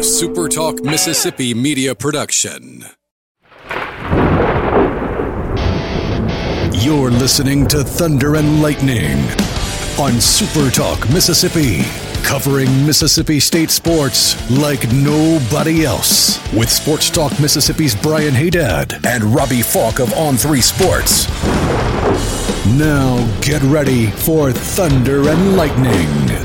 A Super Talk Mississippi media production. You're listening to Thunder and Lightning on Super Talk Mississippi, covering Mississippi State sports like nobody else. With Sports Talk Mississippi's Brian Haydad and Robbie Falk of On3 Sports. Now get ready for Thunder and Lightning.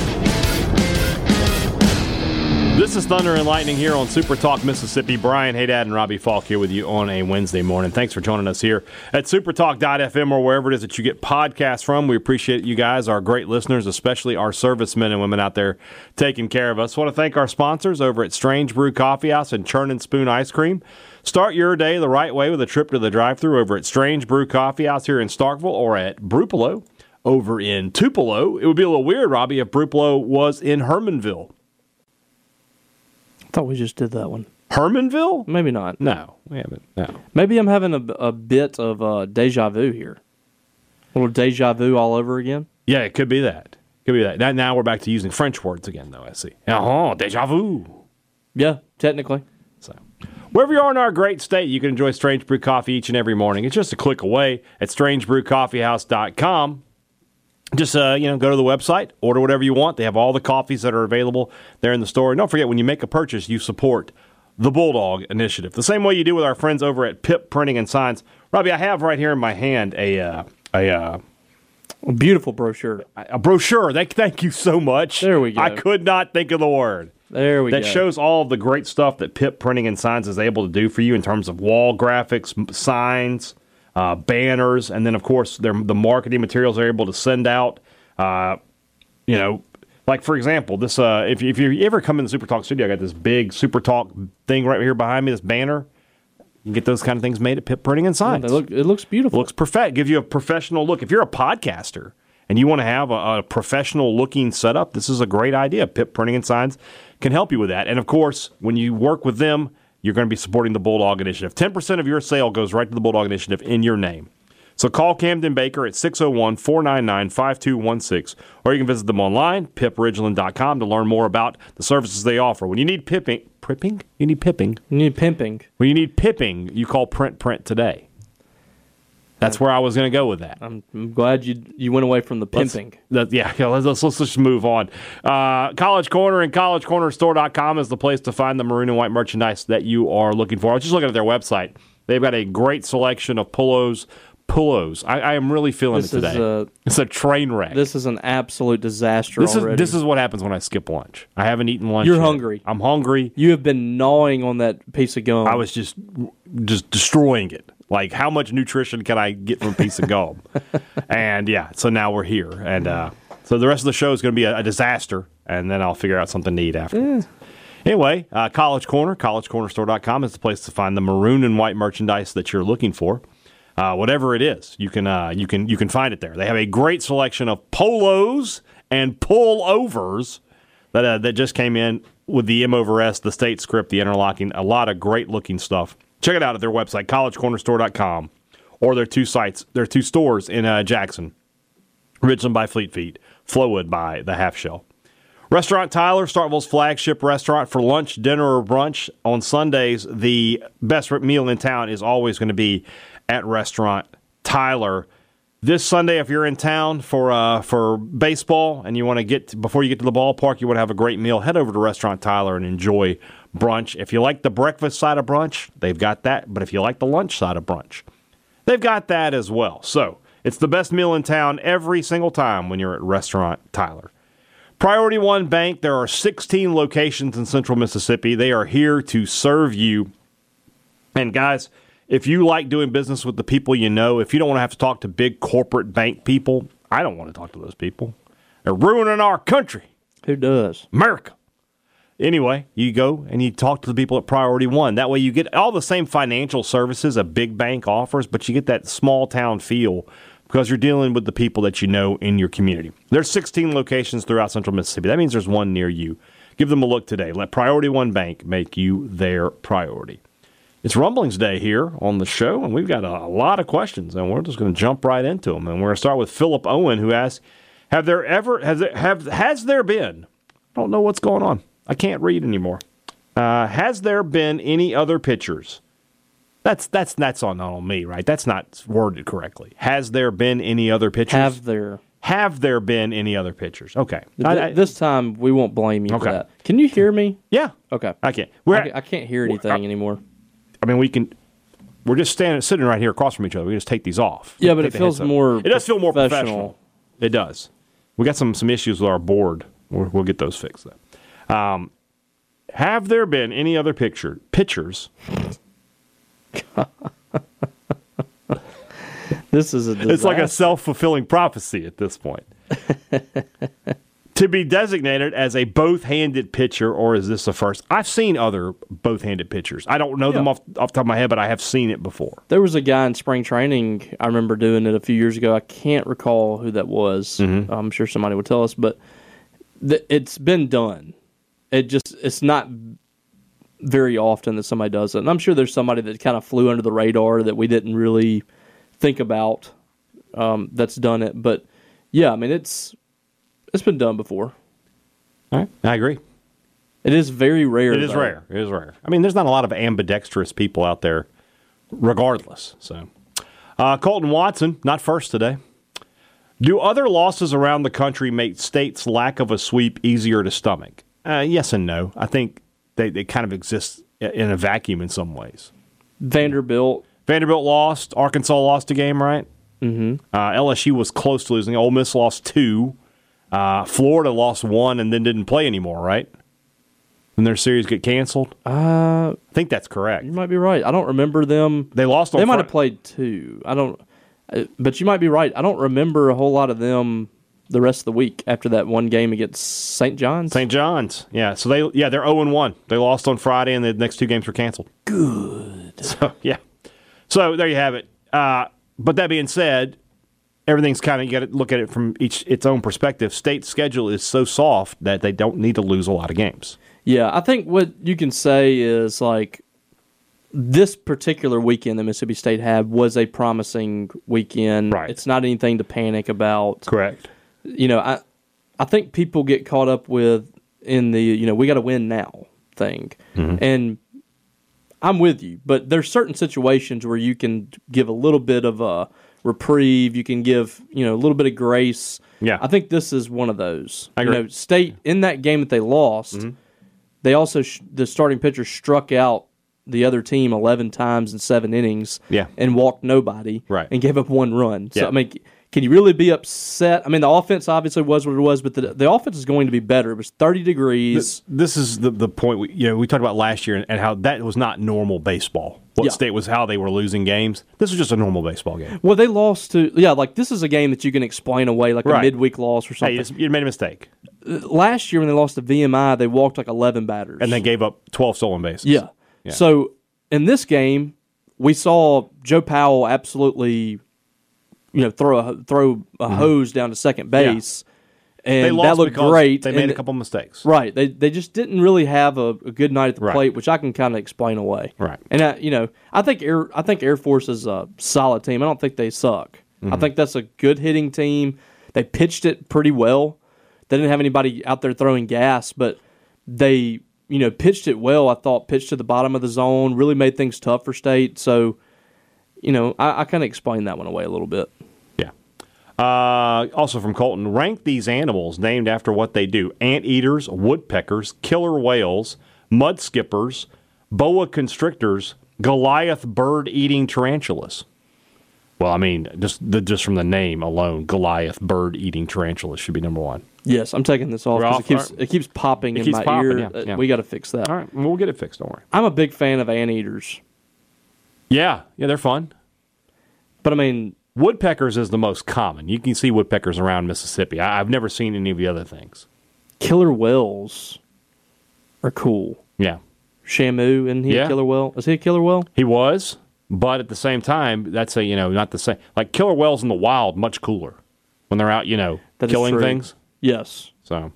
This is Thunder and Lightning here on Super Talk Mississippi. Brian Haydad and Robbie Falk here with you on a Wednesday morning. Thanks for joining us here at supertalk.fm or wherever it is that you get podcasts from. We appreciate you guys, our great listeners, especially our servicemen and women out there taking care of us. I want to thank our sponsors over at Strange Brew Coffee House and Churn and Spoon Ice Cream. Start your day the right way with a trip to the drive-thru over at Strange Brew Coffee House here in Starkville or at Brupolo over in Tupelo. It would be a little weird, Robbie, if Brupolo was in Hermanville. I thought we just did that one. Hermanville? Maybe not. No, we haven't. No. Maybe I'm having a bit of deja vu here. A little deja vu all over again. Yeah, it could be that. Could be that. Now we're back to using French words again, though, I see. Deja vu. Yeah, technically. So, wherever you are in our great state, you can enjoy Strange Brew Coffee each and every morning. It's just a click away at strangebrewcoffeehouse.com. Just, go to the website, order whatever you want. They have all the coffees that are available there in the store. And don't forget, when you make a purchase, you support the Bulldog Initiative. The same way you do with our friends over at Pip Printing and Signs. Robbie, I have right here in my hand a beautiful brochure. A brochure. Thank you so much. There we go. I could not think of the word. There we go. That shows all of the great stuff that Pip Printing and Signs is able to do for you in terms of wall graphics, signs, banners, and then, of course, the marketing materials they're able to send out. Like, for example, this if you ever come in the Super Talk studio, I got this big Super Talk thing right here behind me, this banner. You can get those kind of things made at Pip Printing and Signs. Yeah, it looks beautiful. It looks perfect. Gives you a professional look. If you're a podcaster and you want to have a professional-looking setup, this is a great idea. Pip Printing and Signs can help you with that. And, of course, when you work with them, you're going to be supporting the Bulldog Initiative. 10% of your sale goes right to the Bulldog Initiative in your name. So call Camden Baker at 601-499-5216, or you can visit them online, pipridgeland.com, to learn more about the services they offer. When you need pipping? You need pipping. You need pimping. When you need pipping, you call Print today. That's where I was going to go with that. I'm glad you went away from the pimping. Let's just move on. College Corner and collegecornerstore.com is the place to find the maroon and white merchandise that you are looking for. I was just looking at their website. They've got a great selection of pullos. I am really feeling it today. It's a train wreck. This is an absolute disaster already. This is what happens when I skip lunch. I haven't eaten lunch You're yet. hungry. I'm hungry. You have been gnawing on that piece of gum. I was just destroying it. Like, how much nutrition can I get from a piece of gum? And, so now we're here. And so the rest of the show is going to be a disaster, and then I'll figure out something to eat after. Yeah. Anyway, College Corner, collegecornerstore.com is the place to find the maroon and white merchandise that you're looking for. Whatever it is, you can find it there. They have a great selection of polos and pullovers that just came in with the M over S, the state script, the interlocking, a lot of great looking stuff. Check it out at their website, collegecornerstore.com, or their two stores in Jackson, Richland by Fleet Feet, Flowood by the Half Shell. Restaurant Tyler, Starkville's flagship restaurant for lunch, dinner, or brunch. On Sundays, the best meal in town is always going to be at Restaurant Tyler. This Sunday, if you're in town for baseball and you want to before you get to the ballpark, you want to have a great meal, head over to Restaurant Tyler and enjoy brunch. If you like the breakfast side of brunch, they've got that. But if you like the lunch side of brunch, they've got that as well. So it's the best meal in town every single time when you're at Restaurant Tyler. Priority One Bank, there are 16 locations in central Mississippi. They are here to serve you. And guys, if you like doing business with the people you know, if you don't want to have to talk to big corporate bank people, I don't want to talk to those people. They're ruining our country. Who does? America. Anyway, you go and you talk to the people at Priority One. That way you get all the same financial services a big bank offers, but you get that small town feel because you're dealing with the people that you know in your community. There's 16 locations throughout central Mississippi. That means there's one near you. Give them a look today. Let Priority One Bank make you their priority. It's Rumblings Day here on the show, and we've got a lot of questions, and we're just going to jump right into them. And we're going to start with Philip Owen, who asks, has there been, I don't know what's going on. I can't read anymore. Has there been any other pitchers? That's not on me, right? That's not worded correctly. Has there been any other pitchers? Have there been any other pitchers? Okay. This time we won't blame you for that. Can you hear me? Yeah. Okay. I can. I can't hear anything anymore. I mean, we can. We're just sitting right here across from each other. We just take these off. Yeah, but it feels more. It does feel more professional. It does. We got some issues with our board. We'll get those fixed though. Have there been any other pitchers? This is a disaster. It's like a self-fulfilling prophecy at this point. To be designated as a both-handed pitcher, or is this the first? I've seen other both-handed pitchers. I don't know them off the top of my head, but I have seen it before. There was a guy in spring training, I remember doing it a few years ago. I can't recall who that was. Mm-hmm. I'm sure somebody would tell us, but it's been done. It's not very often that somebody does it. And I'm sure there's somebody that kind of flew under the radar that we didn't really think about that's done it. But, yeah, I mean, it's been done before. All right. I agree. It is very rare. It is rare. It is rare. I mean, there's not a lot of ambidextrous people out there regardless. So, Colton Watson, not first today. Do other losses around the country make state's lack of a sweep easier to stomach? Yes and no. I think they kind of exist in a vacuum in some ways. Vanderbilt lost. Arkansas lost a game, right? Mm-hmm. LSU was close to losing. Ole Miss lost 2. Florida lost 1 and then didn't play anymore, right? When their series get canceled? I think that's correct. You might be right. I don't remember them. They lost on They might have played 2. But you might be right. I don't remember a whole lot of them the rest of the week after that one game against St. John's. St. John's, yeah. So they're 0-1. They lost on Friday, and the next 2 games were canceled. Good. So yeah. So there you have it. But that being said, everything's kind of, you got to look at it from its own perspective. State's schedule is so soft that they don't need to lose a lot of games. Yeah, I think what you can say is like this particular weekend that Mississippi State had was a promising weekend. Right. It's not anything to panic about. Correct. You know, I think people get caught up with in the, we got to win now thing. Mm-hmm. And I'm with you, but there's certain situations where you can give a little bit of a reprieve. You can give, a little bit of grace. Yeah. I think this is one of those. I agree. State, in that game that they lost, mm-hmm. they also, the starting pitcher struck out the other team 11 times in 7 innings and walked nobody and gave up 1 run. So, I mean, can you really be upset? I mean, the offense obviously was what it was, but the offense is going to be better. It was 30 degrees. This is the point we talked about last year and how that was not normal baseball. State was how they were losing games. This was just a normal baseball game. Well, they lost to this is a game that you can explain away like a midweek loss or something. Hey, you made a mistake. Last year when they lost to VMI, they walked like 11 batters. And they gave up 12 stolen bases. Yeah. So in this game, we saw Joe Powell absolutely throw a hose down to second base. And that looked great. They made a couple mistakes. Right. They just didn't really have a good night at the plate, which I can kind of explain away. Right. And I think Air Force is a solid team. I don't think they suck. Mm-hmm. I think that's a good hitting team. They pitched it pretty well. They didn't have anybody out there throwing gas, but they pitched it well. I thought pitched to the bottom of the zone, really made things tough for State. So, I kind of explained that one away a little bit. Yeah. Also from Colton, rank these animals named after what they do. Anteaters, woodpeckers, killer whales, mud skippers, boa constrictors, Goliath bird-eating tarantulas. Well, I mean, just from the name alone, Goliath bird-eating tarantulas should be number 1. Yes, I'm taking this off because it keeps popping in my ear. Yeah. We got to fix that. All right, we'll get it fixed. Don't worry. I'm a big fan of anteaters. Yeah, they're fun. But I mean, woodpeckers is the most common. You can see woodpeckers around Mississippi. I've never seen any of the other things. Killer whales are cool. Yeah. Shamu, isn't he a killer whale? Is he a killer whale? He was, but at the same time, that's not the same. Like killer whales in the wild, much cooler when they're out, killing things. Yes. So,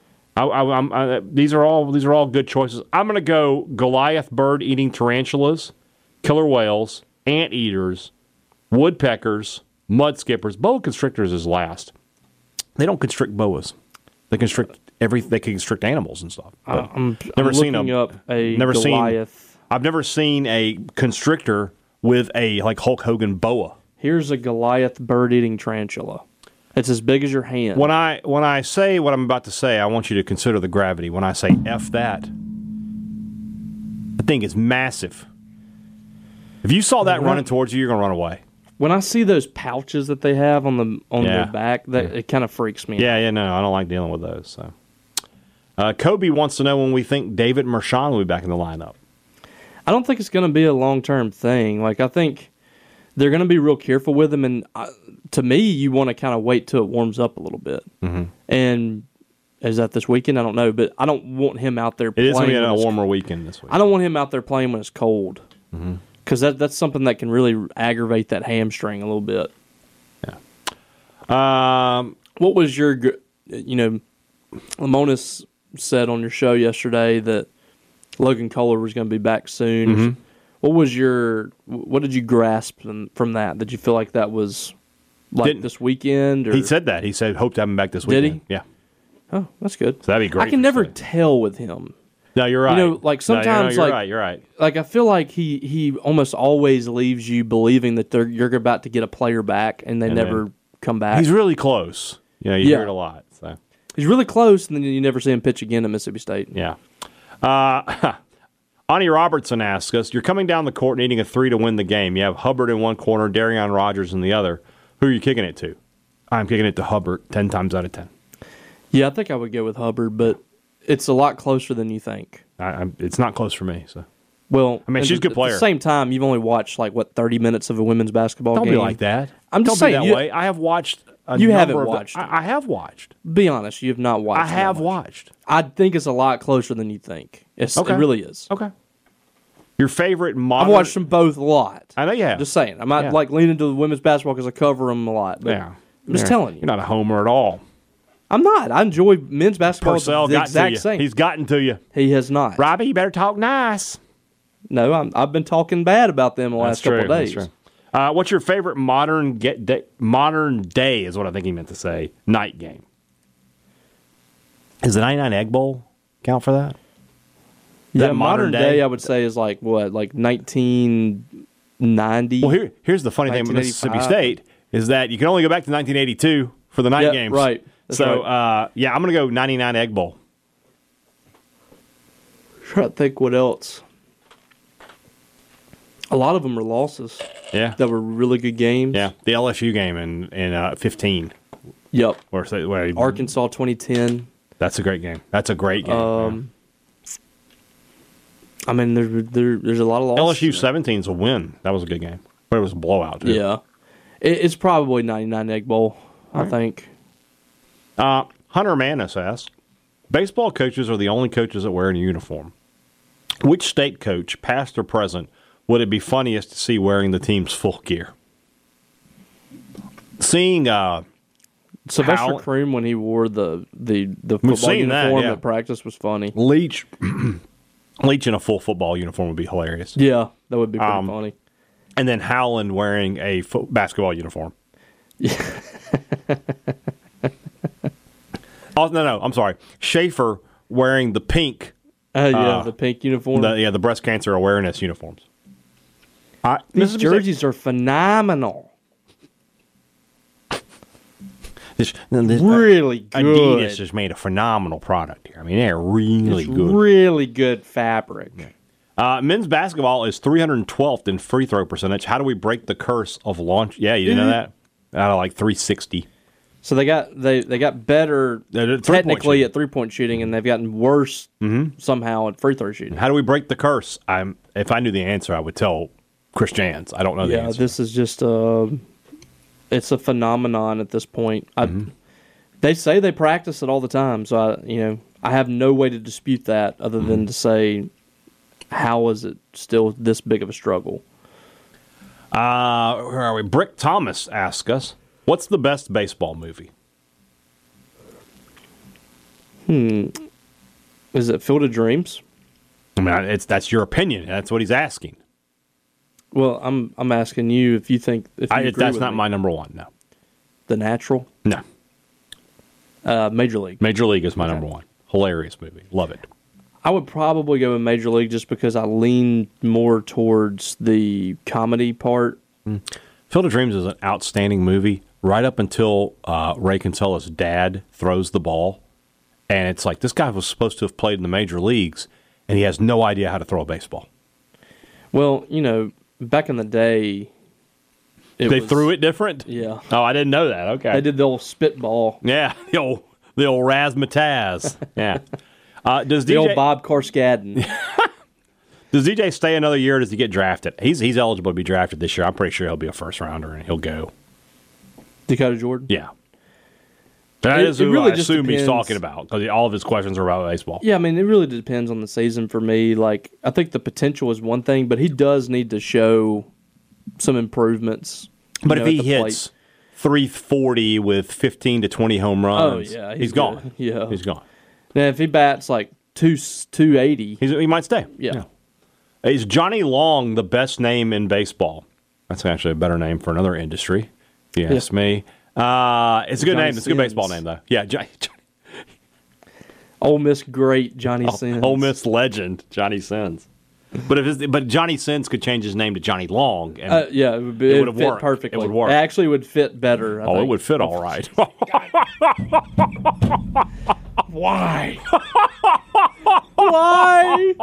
these are all good choices. I'm going to go Goliath bird-eating tarantulas, killer whales, anteaters, woodpeckers, mud skippers. Boa constrictors is last. They don't constrict boas. They constrict they can constrict animals and stuff. I'm looking up a Goliath. I've never seen a constrictor with a like Hulk Hogan boa. Here's a Goliath bird-eating tarantula. It's as big as your hand. When I say what I'm about to say, I want you to consider the gravity. When I say F that, the thing is massive. If you saw that running towards you, you're going to run away. When I see those pouches that they have on their back, it kind of freaks me out. Yeah, no, I don't like dealing with those. So, Kobe wants to know when we think David Mershon will be back in the lineup. I don't think it's going to be a long-term thing. Like, I think they're going to be real careful with him, and to me, you want to kind of wait till it warms up a little bit. Mm-hmm. And is that this weekend? I don't know, but I don't want him out there playing. It is going to be a warmer weekend this week. I don't want him out there playing when it's cold, because that's something that can really aggravate that hamstring a little bit. Yeah. What was your, Lamonis said on your show yesterday that Logan Kohler was going to be back soon. Mm-hmm. What did you grasp from that? Did you feel like that was this weekend? Or? He said that. He said, hope to have him back this weekend. Did he? Yeah. Oh, that's good. So that'd be great. I can never tell with him. No, you're right. Like sometimes, you're right. Like I feel like he almost always leaves you believing that you're about to get a player back, and they never come back. He's really close. You hear it a lot. So he's really close, and then you never see him pitch again at Mississippi State. Yeah. Ani Robertson asks us, you're coming down the court needing a 3 to win the game. You have Hubbard in one corner, Darion Rogers in the other. Who are you kicking it to? I'm kicking it to Hubbard 10 times out of 10. Yeah, I think I would go with Hubbard, but it's a lot closer than you think. It's not close for me. So, well, I mean, she's a good player. At the same time, you've only watched 30 minutes of a women's basketball game. Don't be like that. I'm just saying that way. I have watched. You haven't watched. I have watched. Be honest, you have not watched. I have watched. I think it's a lot closer than you think. It really is. Okay. Your favorite modern... I've watched them both a lot. I know you have. Just saying. I'm not leaning to the women's basketball because I cover them a lot. But I'm just telling you. You're not a homer at all. I'm not. I enjoy men's basketball Purcell the exact same. He's gotten to you. He has not. Robbie, you better talk nice. No, I've been talking bad about them the last couple of days. That's true. What's your favorite modern day is what I think he meant to say, night game? Does the 99 Egg Bowl count for that? Yeah, modern day I would say is like 1990. Well, here's the funny thing about Mississippi State is that you can only go back to 1982 for the night games. Right. That's right. I'm going to go 99 Egg Bowl. Try to think what else. A lot of them were losses. Yeah. That were really good games. Yeah. The LSU game in 15. Yep. Arkansas 2010. That's a great game. That's a great game. I mean, there's a lot of losses. LSU 17 is a win. That was a good game. But it was a blowout, too. Yeah. It's probably 99 Egg Bowl, I think. Hunter Manis asks, baseball coaches are the only coaches that wear a uniform. Which state coach, past or present, would it be funniest to see wearing the team's full gear? Seeing Sylvester Croom when he wore the football uniform at practice was funny. Leach in a full football uniform would be hilarious. Yeah, that would be pretty funny. And then Howland wearing a basketball uniform. Yeah. Oh, no, I'm sorry. Schaefer wearing the pink. The pink uniform. The breast cancer awareness uniforms. These jerseys are phenomenal. Really good. Adidas has made a phenomenal product here. I mean, they're really good. Really good fabric. Men's basketball is 312th in free throw percentage. How do we break the curse of launch? Yeah, you didn't know that? Out of 360. So they got better technically at 3-point shooting, and they've gotten worse somehow at free throw shooting. How do we break the curse? If I knew the answer, I would tell Chris Jans. I don't know the answer. Yeah, this is just it's a phenomenon at this point. They say they practice it all the time, so I have no way to dispute that other than to say, how is it still this big of a struggle? Where are we? Brick Thomas asks us, what's the best baseball movie? Is it Field of Dreams? I mean, that's your opinion. That's what he's asking. Well, I'm asking you if you think if you agree that's with not me. my number one. No. The Natural? No. Major League. Major League is my number one. Hilarious movie. Love it. I would probably go with Major League just because I lean more towards the comedy part. Field of Dreams is an outstanding movie right up until Ray Kinsella's dad throws the ball. And it's like, this guy was supposed to have played in the major leagues, and he has no idea how to throw a baseball. Well, back in the day... They threw it different? Yeah. Oh, I didn't know that. Okay. They did the old spitball. Yeah, the old razzmatazz. Yeah. Does The DJ, old Bob Carskadden. Does DJ stay another year or does he get drafted? He's eligible to be drafted this year. I'm pretty sure he'll be a first-rounder, and he'll go. Dakota Jordan? Yeah. That is who really I just assume he's depends. talking about, because all of his questions are about baseball. Yeah, I mean, it really depends on the season for me. Like, I think the potential is one thing, but he does need to show some improvements. But if at he the hits 340 with 15 to 20 home runs, he's gone. good. Yeah. He's gone. Now, if he bats like 280, He might stay. Yeah. Is Johnny Long the best name in baseball? That's actually a better name for another industry, if you ask me. It's a good Johnny name. It's a good baseball Sins. name, though. Yeah, Ole Miss great Johnny Sins. Ole Miss legend, Johnny Sins. But Johnny Sins could change his name to Johnny Long. And Yeah, it would fit worked. perfectly. It would work. It actually would fit better. I it think. would fit all right. Why? Why?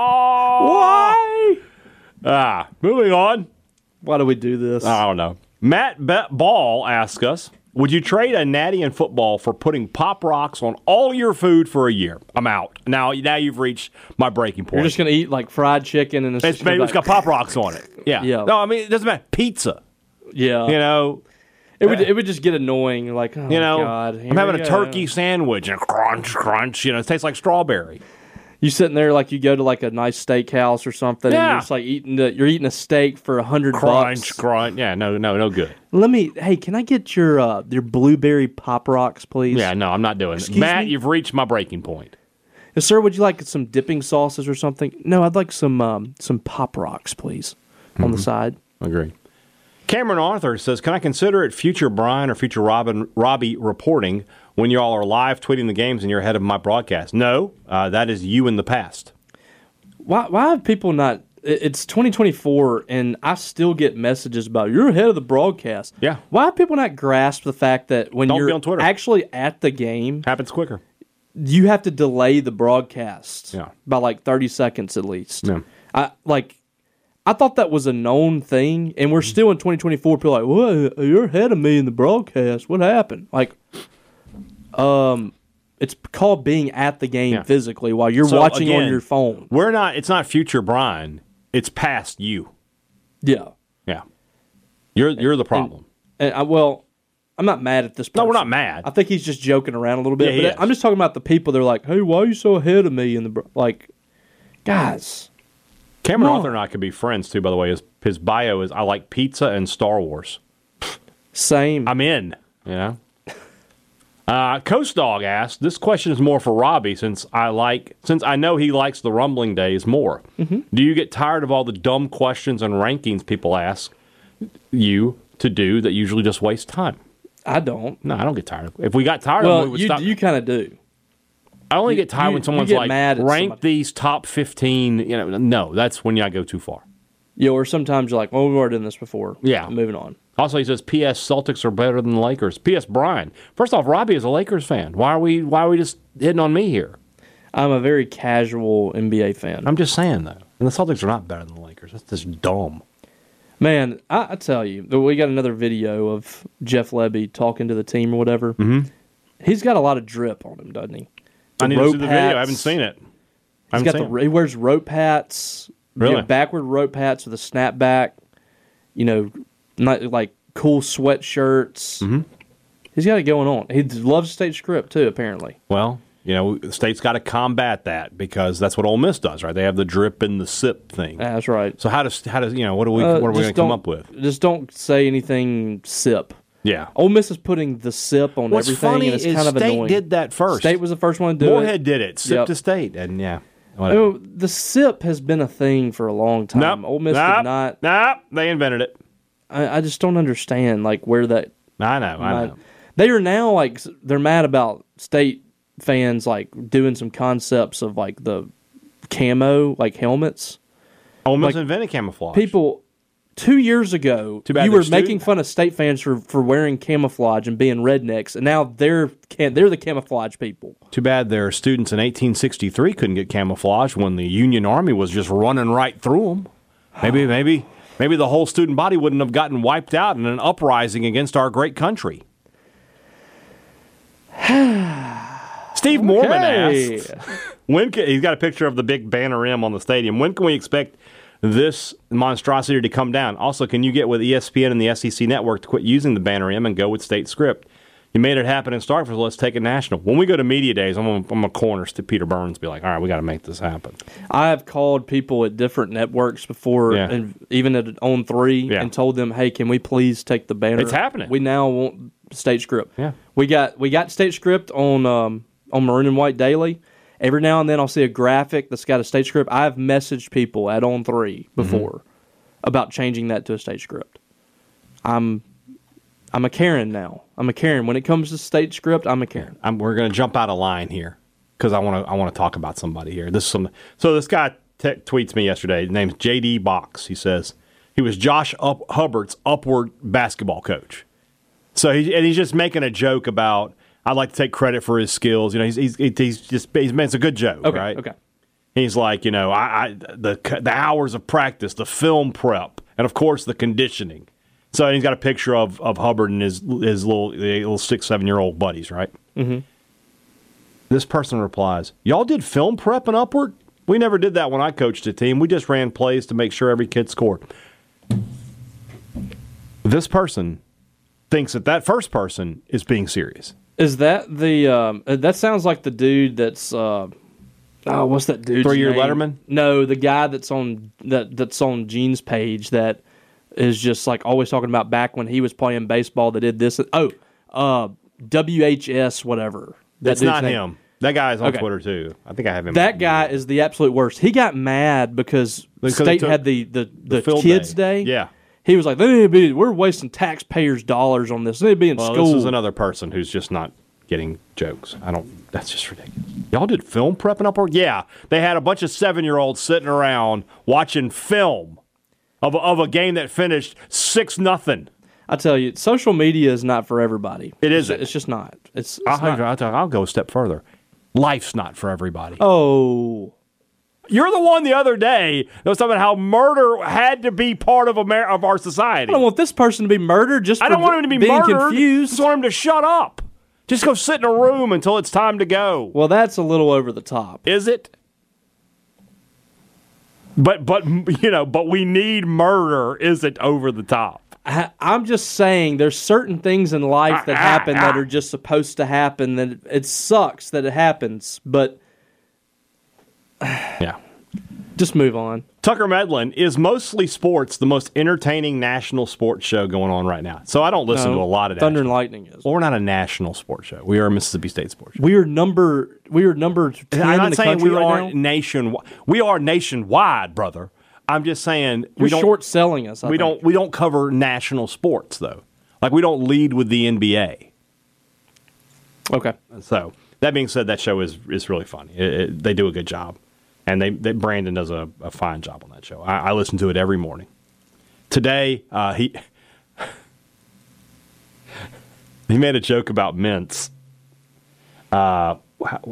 Why? Moving on. Why do we do this? I don't know. Matt Ball asks us, would you trade a natty in football for putting Pop Rocks on all your food for a year? I'm out. Now you've reached my breaking point. You're just going to eat like fried chicken and It's got Pop Rocks on it. Yeah. Yeah. No, I mean, it doesn't matter. Pizza. Yeah. It would just get annoying. Like, oh, God. I'm having a turkey sandwich and crunch. It tastes like strawberry. You sitting there like you go to like a nice steakhouse or something. Yeah. And you're just like you're eating a steak for $100. Crunch. Yeah, no good. Hey, can I get your blueberry Pop Rocks, please? Yeah, no, I'm not doing it. Matt, you've reached my breaking point. Yes, sir, would you like some dipping sauces or something? No, I'd like some Pop Rocks, please, on the side. Agree. Cameron Arthur says, can I consider it future Brian or future Robbie reporting when y'all are live tweeting the games and you're ahead of my broadcast? No, that is you in the past. Why have people not... It's 2024, and I still get messages about, you're ahead of the broadcast. Yeah. Why have people not grasped the fact that when Don't be you're on Twitter. actually at the game, Happens quicker. you have to delay the broadcast Yeah. by like 30 seconds at least. Yeah. I thought that was a known thing, and we're still in 2024. People are like, well, you're ahead of me in the broadcast. What happened? Like, it's called being at the game physically while you're watching again, on your phone. It's not future Brian. It's past you. Yeah. Yeah. You're the problem. I'm not mad at this person. No, we're not mad. I think he's just joking around a little bit. Yeah, he but is. I'm just talking about the people. They're like, hey, why are you so ahead of me in the guys? Cameron No. Arthur and I could be friends, too, by the way. His bio is, I like pizza and Star Wars. Same. I'm in, Coast Dog asked, this question is more for Robbie since I know he likes the rumbling days more. Mm-hmm. Do you get tired of all the dumb questions and rankings people ask you to do that usually just waste time? I don't. No, I don't get tired of it. If we got tired of them, we would stop. You kind of do. I only get tired when someone's get like, mad at rank somebody. these top 15. No, that's when I go too far. Yeah, or sometimes you're like, well, we've already done this before. Yeah. Moving on. Also, he says, P.S. Celtics are better than the Lakers. P.S. Brian. First off, Robbie is a Lakers fan. Why are we just hitting on me here? I'm a very casual NBA fan. I'm just saying, though. And the Celtics are not better than the Lakers. That's just dumb. Man, I tell you, we got another video of Jeff Lebby talking to the team or whatever. Mm-hmm. He's got a lot of drip on him, doesn't he? I need to see the video. I haven't seen it. He wears rope hats, Really? backward rope hats with a snapback, not like cool sweatshirts. Mm-hmm. He's got it going on. He loves state script too, apparently. Well, the state's got to combat that because that's what Ole Miss does, right? They have the drip and the sip thing. That's right. So how does what are we going to come up with? Just don't say anything sip. Yeah. Ole Miss is putting the sip on What's everything, funny and it's is kind of State annoying. did that first. State was the first one to do Moorhead it. did it. Sip Yep. to State, and whatever. The sip has been a thing for a long time. Ole Miss did not. Nope, they invented it. I just don't understand where that. I know. They are now like they're mad about state fans like doing some concepts of like the camo like helmets. Almost Like, invented camouflage. People 2 years ago, Too bad you they're were making fun of state fans for wearing camouflage and being rednecks, and now they're the camouflage people. Too bad their students in 1863 couldn't get camouflage when the Union Army was just running right through them. Maybe the whole student body wouldn't have gotten wiped out in an uprising against our great country. Steve Mormon asks, he's got a picture of the big banner M on the stadium. When can we expect this monstrosity to come down? Also, can you get with ESPN and the SEC network to quit using the banner M and go with state script? You made it happen in Starkville, let's take it national. When we go to media days, I'm going to corner Peter Burns, be like, all right, we got to make this happen. I have called people at different networks before, and even at On3, and told them, hey, can we please take the banner? It's happening. We now want state script. Yeah. We got state script on Maroon and White Daily. Every now and then I'll see a graphic that's got a state script. I've messaged people at On3 before about changing that to a state script. I'm a Karen now. I'm a Karen. When it comes to state script, I'm a Karen. We're going to jump out of line here because I want to talk about somebody here. So this guy tweets me yesterday. His name's J.D. Box. He says he was Josh Hubbard's upward basketball coach. So he's just making a joke about, I'd like to take credit for his skills. You know, it's a good joke, okay, right? Okay. He's like, you know, the hours of practice, the film prep, and of course the conditioning. So he's got a picture of Hubbard and his little 6-7-year-old buddies, right? Mm-hmm. This person replies, "Y'all did film prep in Upward? We never did that when I coached a team. We just ran plays to make sure every kid scored." This person thinks that first person is being serious. Is that the? That sounds like the dude that's. What's that dude's 3-year name? Letterman? No, the guy that's on Gene's page that is just like always talking about back when he was playing baseball. That did this. WHS whatever. That's not him. That guy's on Twitter too. I think I have him. That guy is the absolute worst. He got mad because State had the kids day. Yeah. He was like, we're wasting taxpayers' dollars on this. They need to be in school. This is another person who's just not getting jokes. That's just ridiculous. Y'all did film prepping Upward? Yeah. They had a bunch of 7-year-olds sitting around watching film of a game that finished 6-0. I tell you, social media is not for everybody. It isn't. It's just not. I'll go a step further. Life's not for everybody. Oh. You're the one the other day that was talking about how murder had to be part of our society. I don't want this person to be murdered just for being confused. I don't want him to be murdered. Confused. I just want him to shut up. Just go sit in a room until it's time to go. Well, that's a little over the top. Is it? But we need murder. Is it over the top? I'm just saying there's certain things in life that happen that are just supposed to happen. That it sucks that it happens, but yeah. Just move on. Tucker Medlin is Mostly Sports, the most entertaining national sports show going on right now. So I don't listen to a lot of that. Thunder and Lightning is. Well, we're not a national sports show. We are a Mississippi State sports show. We are number 10 I'm not in the saying country we right aren't now. nationwide. We are nationwide, brother. I'm just saying You're short selling us. We don't cover national sports though. Like we don't lead with the NBA. Okay. So that being said, that show is really funny. They do a good job. And Brandon does a fine job on that show. I listen to it every morning. Today, he made a joke about mints. So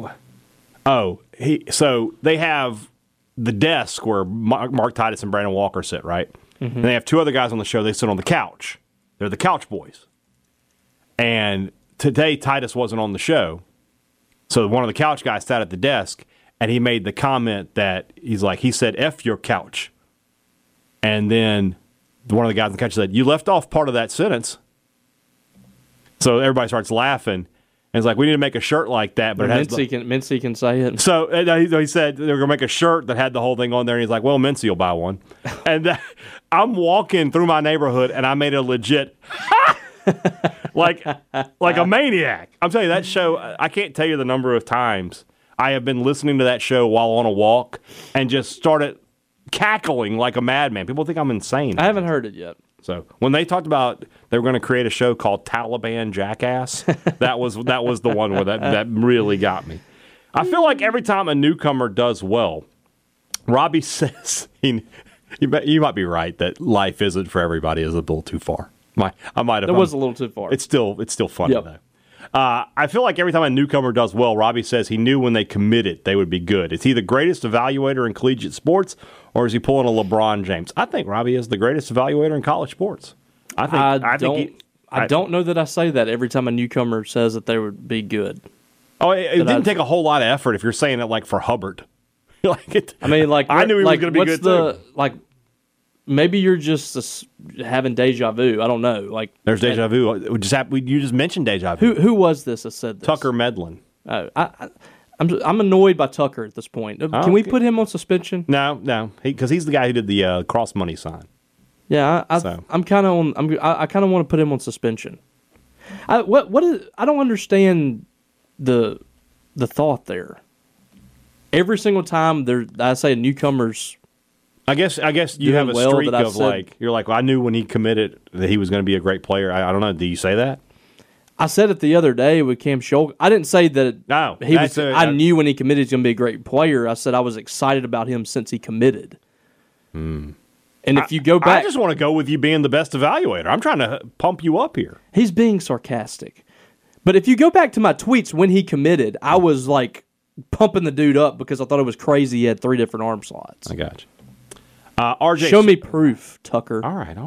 they have the desk where Mark Titus and Brandon Walker sit, right? Mm-hmm. And they have two other guys on the show. They sit on the couch. They're the couch boys. And today, Titus wasn't on the show. So one of the couch guys sat at the desk. And he made the comment that he said, F your couch. And then one of the guys on the couch said, you left off part of that sentence. So everybody starts laughing. And it's like, we need to make a shirt like that. But Mincy can say it. So he said they were going to make a shirt that had the whole thing on there. And he's like, well, Mincy will buy one. And I'm walking through my neighborhood, and I made a legit like a maniac. I'm telling you, that show, I can't tell you the number of times I have been listening to that show while on a walk and just started cackling like a madman. People think I'm insane. I haven't heard it yet. So when they talked about they were going to create a show called Taliban Jackass, that was the one where that really got me. I feel like every time a newcomer does well, Robbie says you might be right that life isn't for everybody is a little too far. I might have. It was a little too far. It's still funny though. I feel like every time a newcomer does well, Robbie says he knew when they committed they would be good. Is he the greatest evaluator in collegiate sports, or is he pulling a LeBron James? I think Robbie is the greatest evaluator in college sports. I don't know that I say that every time a newcomer says that they would be good. Oh, it didn't take a whole lot of effort if you're saying it like for Hubbard. I knew he was going to be good too. Maybe you're just having deja vu. I don't know. Like there's deja vu. You just mentioned deja vu. Who was this that said this? Tucker Medlin. I'm annoyed by Tucker at this point. Can we put him on suspension? No, because he's the guy who did the cross money sign. Yeah, I'm kind of on. I kind of want to put him on suspension. I don't understand the thought there. Every single time I say a newcomer's. I guess you have a streak of you're like, well, I knew when he committed that he was going to be a great player. I don't know. Do you say that? I said it the other day with Cam Schulk. I didn't say that I knew when he committed he was going to be a great player. I said I was excited about him since he committed. And if you go back, I just want to go with you being the best evaluator. I'm trying to pump you up here. He's being sarcastic. But if you go back to my tweets when he committed, I was like pumping the dude up because I thought it was crazy he had 3 different arm slots. I got you. RJ, show me proof, Tucker. All right.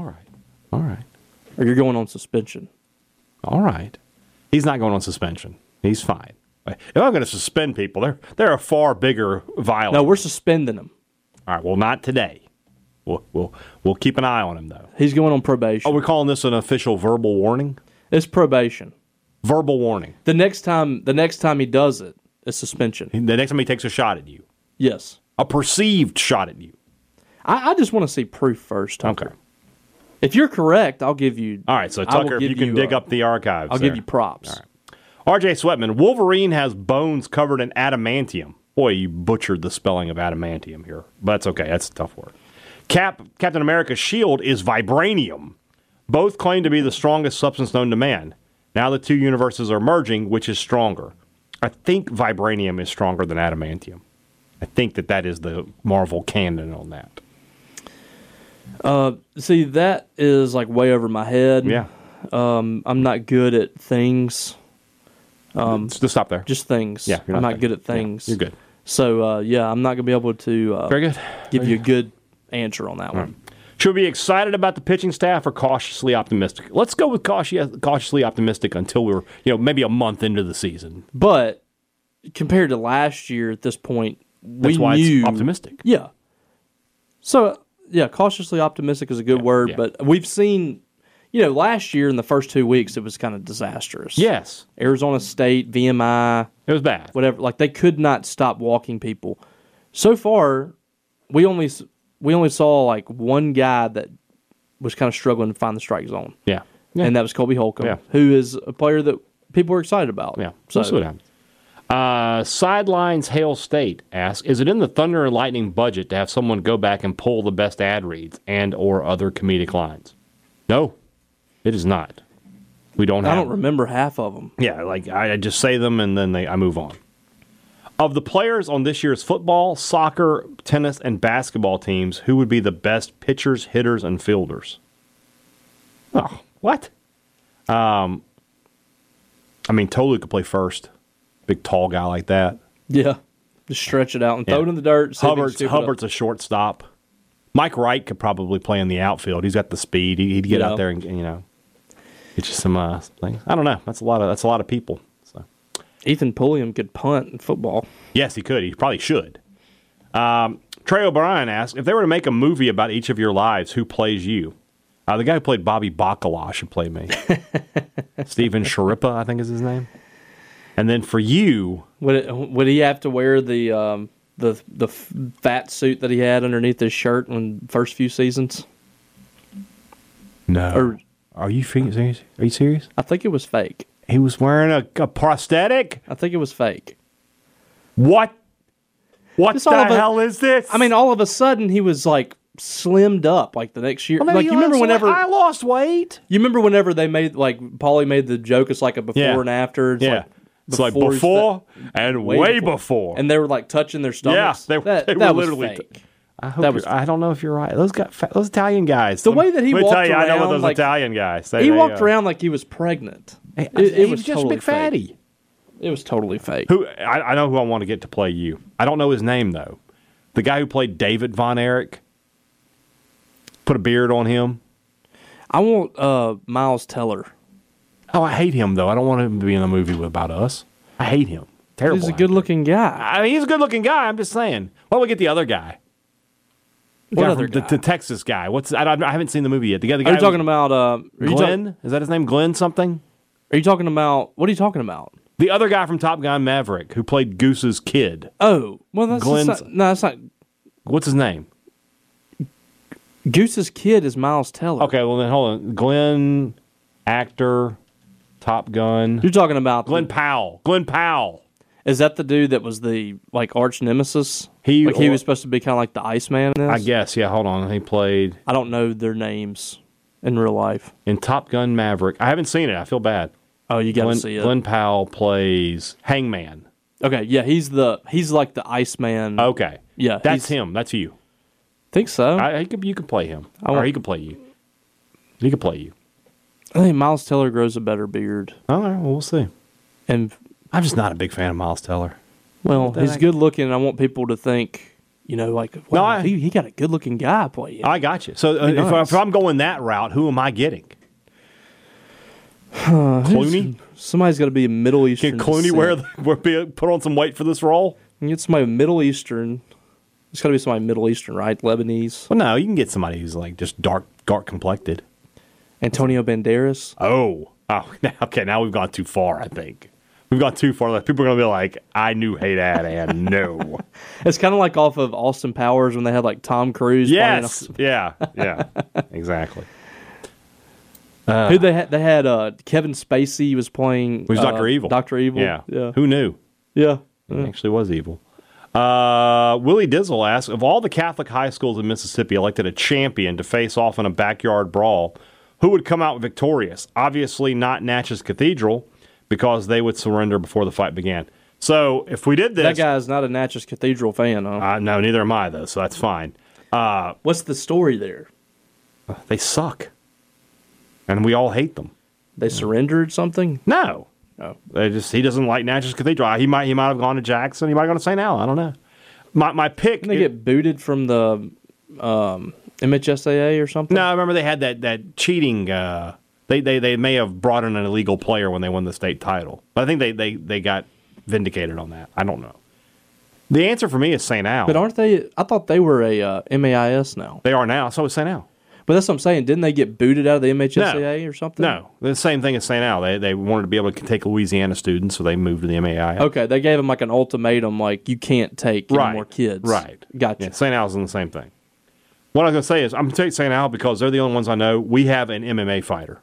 Or you're going on suspension. All right. He's not going on suspension. He's fine. If I'm going to suspend people, they're a far bigger violation. No, we're suspending him. All right. Well, not today. We'll keep an eye on him though. He's going on probation. Oh, we're calling this an official verbal warning? It's probation. Verbal warning. The next time he does it, it's suspension. The next time he takes a shot at you. Yes. A perceived shot at you. I just want to see proof first, Tucker. Okay. If you're correct, I'll give you. All right, so Tucker, if you can dig up the archives, I'll give you props. All right. RJ Sweatman, Wolverine has bones covered in adamantium. Boy, you butchered the spelling of adamantium here, but that's okay. That's a tough word. Captain America's shield is vibranium. Both claim to be the strongest substance known to man. Now the two universes are merging, which is stronger? I think vibranium is stronger than adamantium. I think that is the Marvel canon on that. See, that is like way over my head. Yeah. I'm not good at things. Just stop there. Just things. Yeah, I'm not good at things. Yeah, you're good. So, I'm not going to be able to Very good. give you a good answer on that one. Should we be excited about the pitching staff or cautiously optimistic? Let's go with cautiously optimistic until we're maybe a month into the season. But compared to last year at this point, That's why it's optimistic. Yeah. So, cautiously optimistic is a good word, but we've seen, last year in the first 2 weeks, it was kind of disastrous. Yes. Arizona State, VMI. It was bad. Whatever. Like, they could not stop walking people. So far, we only saw, like, one guy that was kind of struggling to find the strike zone. Yeah. And that was Colby Holcomb, who is a player that people are excited about. Yeah. So we'll see what happens. Sidelines Hail State asks, is it in the Thunder and Lightning budget to have someone go back and pull the best ad reads and or other comedic lines? No, it is not. We don't have I don't remember half of them. Yeah, like I just say them and then I move on. Of the players on this year's football, soccer, tennis, and basketball teams, who would be the best pitchers, hitters, and fielders? Oh, what? Tolu could play first. Big, tall guy like that. Yeah. Just stretch it out and throw it in the dirt. Hubbard's a shortstop. Mike Wright could probably play in the outfield. He's got the speed. He'd get out there and, get you some things. I don't know. That's a lot of people. So. Ethan Pulliam could punt in football. Yes, he could. He probably should. Trey O'Brien asks, if they were to make a movie about each of your lives, who plays you? The guy who played Bobby Bacala should play me. Steven Sharippa, I think is his name. And then for you, would he have to wear the fat suit that he had underneath his shirt in the first few seasons? No. Are you serious? Are you serious? I think it was fake. He was wearing a prosthetic? I think it was fake. What? What the hell is this? I mean, all of a sudden he was like slimmed up like the next year. Well, like you remember whenever I lost weight. You remember whenever they made like Paulie made the joke, it's like a before and after. It's it's like before and way before. And they were like touching their stomachs. Yeah, they were literally fake. I don't know if you're right. Those Italian guys. The way that he walked around, I know what those Italian guys. He walked around like he was pregnant. It was just totally a big fatty. Fake. It was totally fake. I know who I want to get to play you. I don't know his name though. The guy who played David Von Erich. Put a beard on him. I want Miles Teller. Oh, I hate him though. I don't want him to be in a movie about us. I hate him. Terrible. He's a good-looking guy. I mean, he's a good-looking guy. I'm just saying. Why don't we get the other guy? What other guy? The Texas guy. I haven't seen the movie yet. The guy. Are you talking about Glenn? Is that his name? Glenn something? Are you talking about? What are you talking about? The other guy from Top Gun Maverick who played Goose's kid. Oh, well, that's that's not. What's his name? Goose's kid is Miles Teller. Okay, well then hold on. Glenn, actor, Top Gun. You're talking about Glenn Powell. Glenn Powell. Is that the dude that was the like arch nemesis? He was supposed to be kind of like the Iceman in this? I guess. Yeah. Hold on. He played. I don't know their names in real life. In Top Gun Maverick. I haven't seen it. I feel bad. Oh, you got to see it. Glenn Powell plays Hangman. Okay. Yeah, he's like the Iceman. Okay. Yeah, that's him. That's you. Think so? You could play him, or he could play you. He could play you. I think Miles Teller grows a better beard. All right. Well, we'll see. And I'm just not a big fan of Miles Teller. Well, he's good looking, and I want people to think, like, wow, he got a good looking guy playing. I got you. So if I'm going that route, who am I getting? Clooney? Somebody's got to be a Middle Eastern. Can Clooney put on some weight for this role? You get somebody Middle Eastern. It's got to be somebody Middle Eastern, right? Lebanese. Well, no, you can get somebody who's like just dark complected. Antonio Banderas. Oh, okay. Now we've gone too far. I think we've gone too far. Like, people are gonna be like, "I knew Hey Dad," and no. It's kind of like off of Austin Powers when they had like Tom Cruise. Yes. Yeah. Exactly. Who they had? They had Kevin Spacey was playing. Who's Dr. Evil? Dr. Evil. Yeah. Who knew? Yeah. He actually was evil. Willie Dizzle asks, of all the Catholic high schools in Mississippi elected a champion to face off in a backyard brawl, who would come out victorious? Obviously not Natchez Cathedral, because they would surrender before the fight began. So if we did this... That guy's not a Natchez Cathedral fan, huh? No, neither am I, though, so that's fine. What's the story there? They suck. And we all hate them. They surrendered something? No. Oh. He doesn't like Natchez Cathedral. He might have gone to Jackson. He might have gone to St. Al. I don't know. My pick. Didn't they get booted from the MHSAA or something? No, I remember they had that cheating. They may have brought in an illegal player when they won the state title. But I think they got vindicated on that. I don't know. The answer for me is St. Al. But aren't they? I thought they were a MAIS now. They are now. So is St. Al. But that's what I'm saying. Didn't they get booted out of the MHSAA or something? No, the same thing as St. Al. They wanted to be able to take Louisiana students, so they moved to the MAI. Okay, they gave them like an ultimatum, like you can't take any more kids. Right. Gotcha. Yeah, St. Al's in the same thing. What I was going to say is, I'm going to take St. Al because they're the only ones I know. We have an MMA fighter.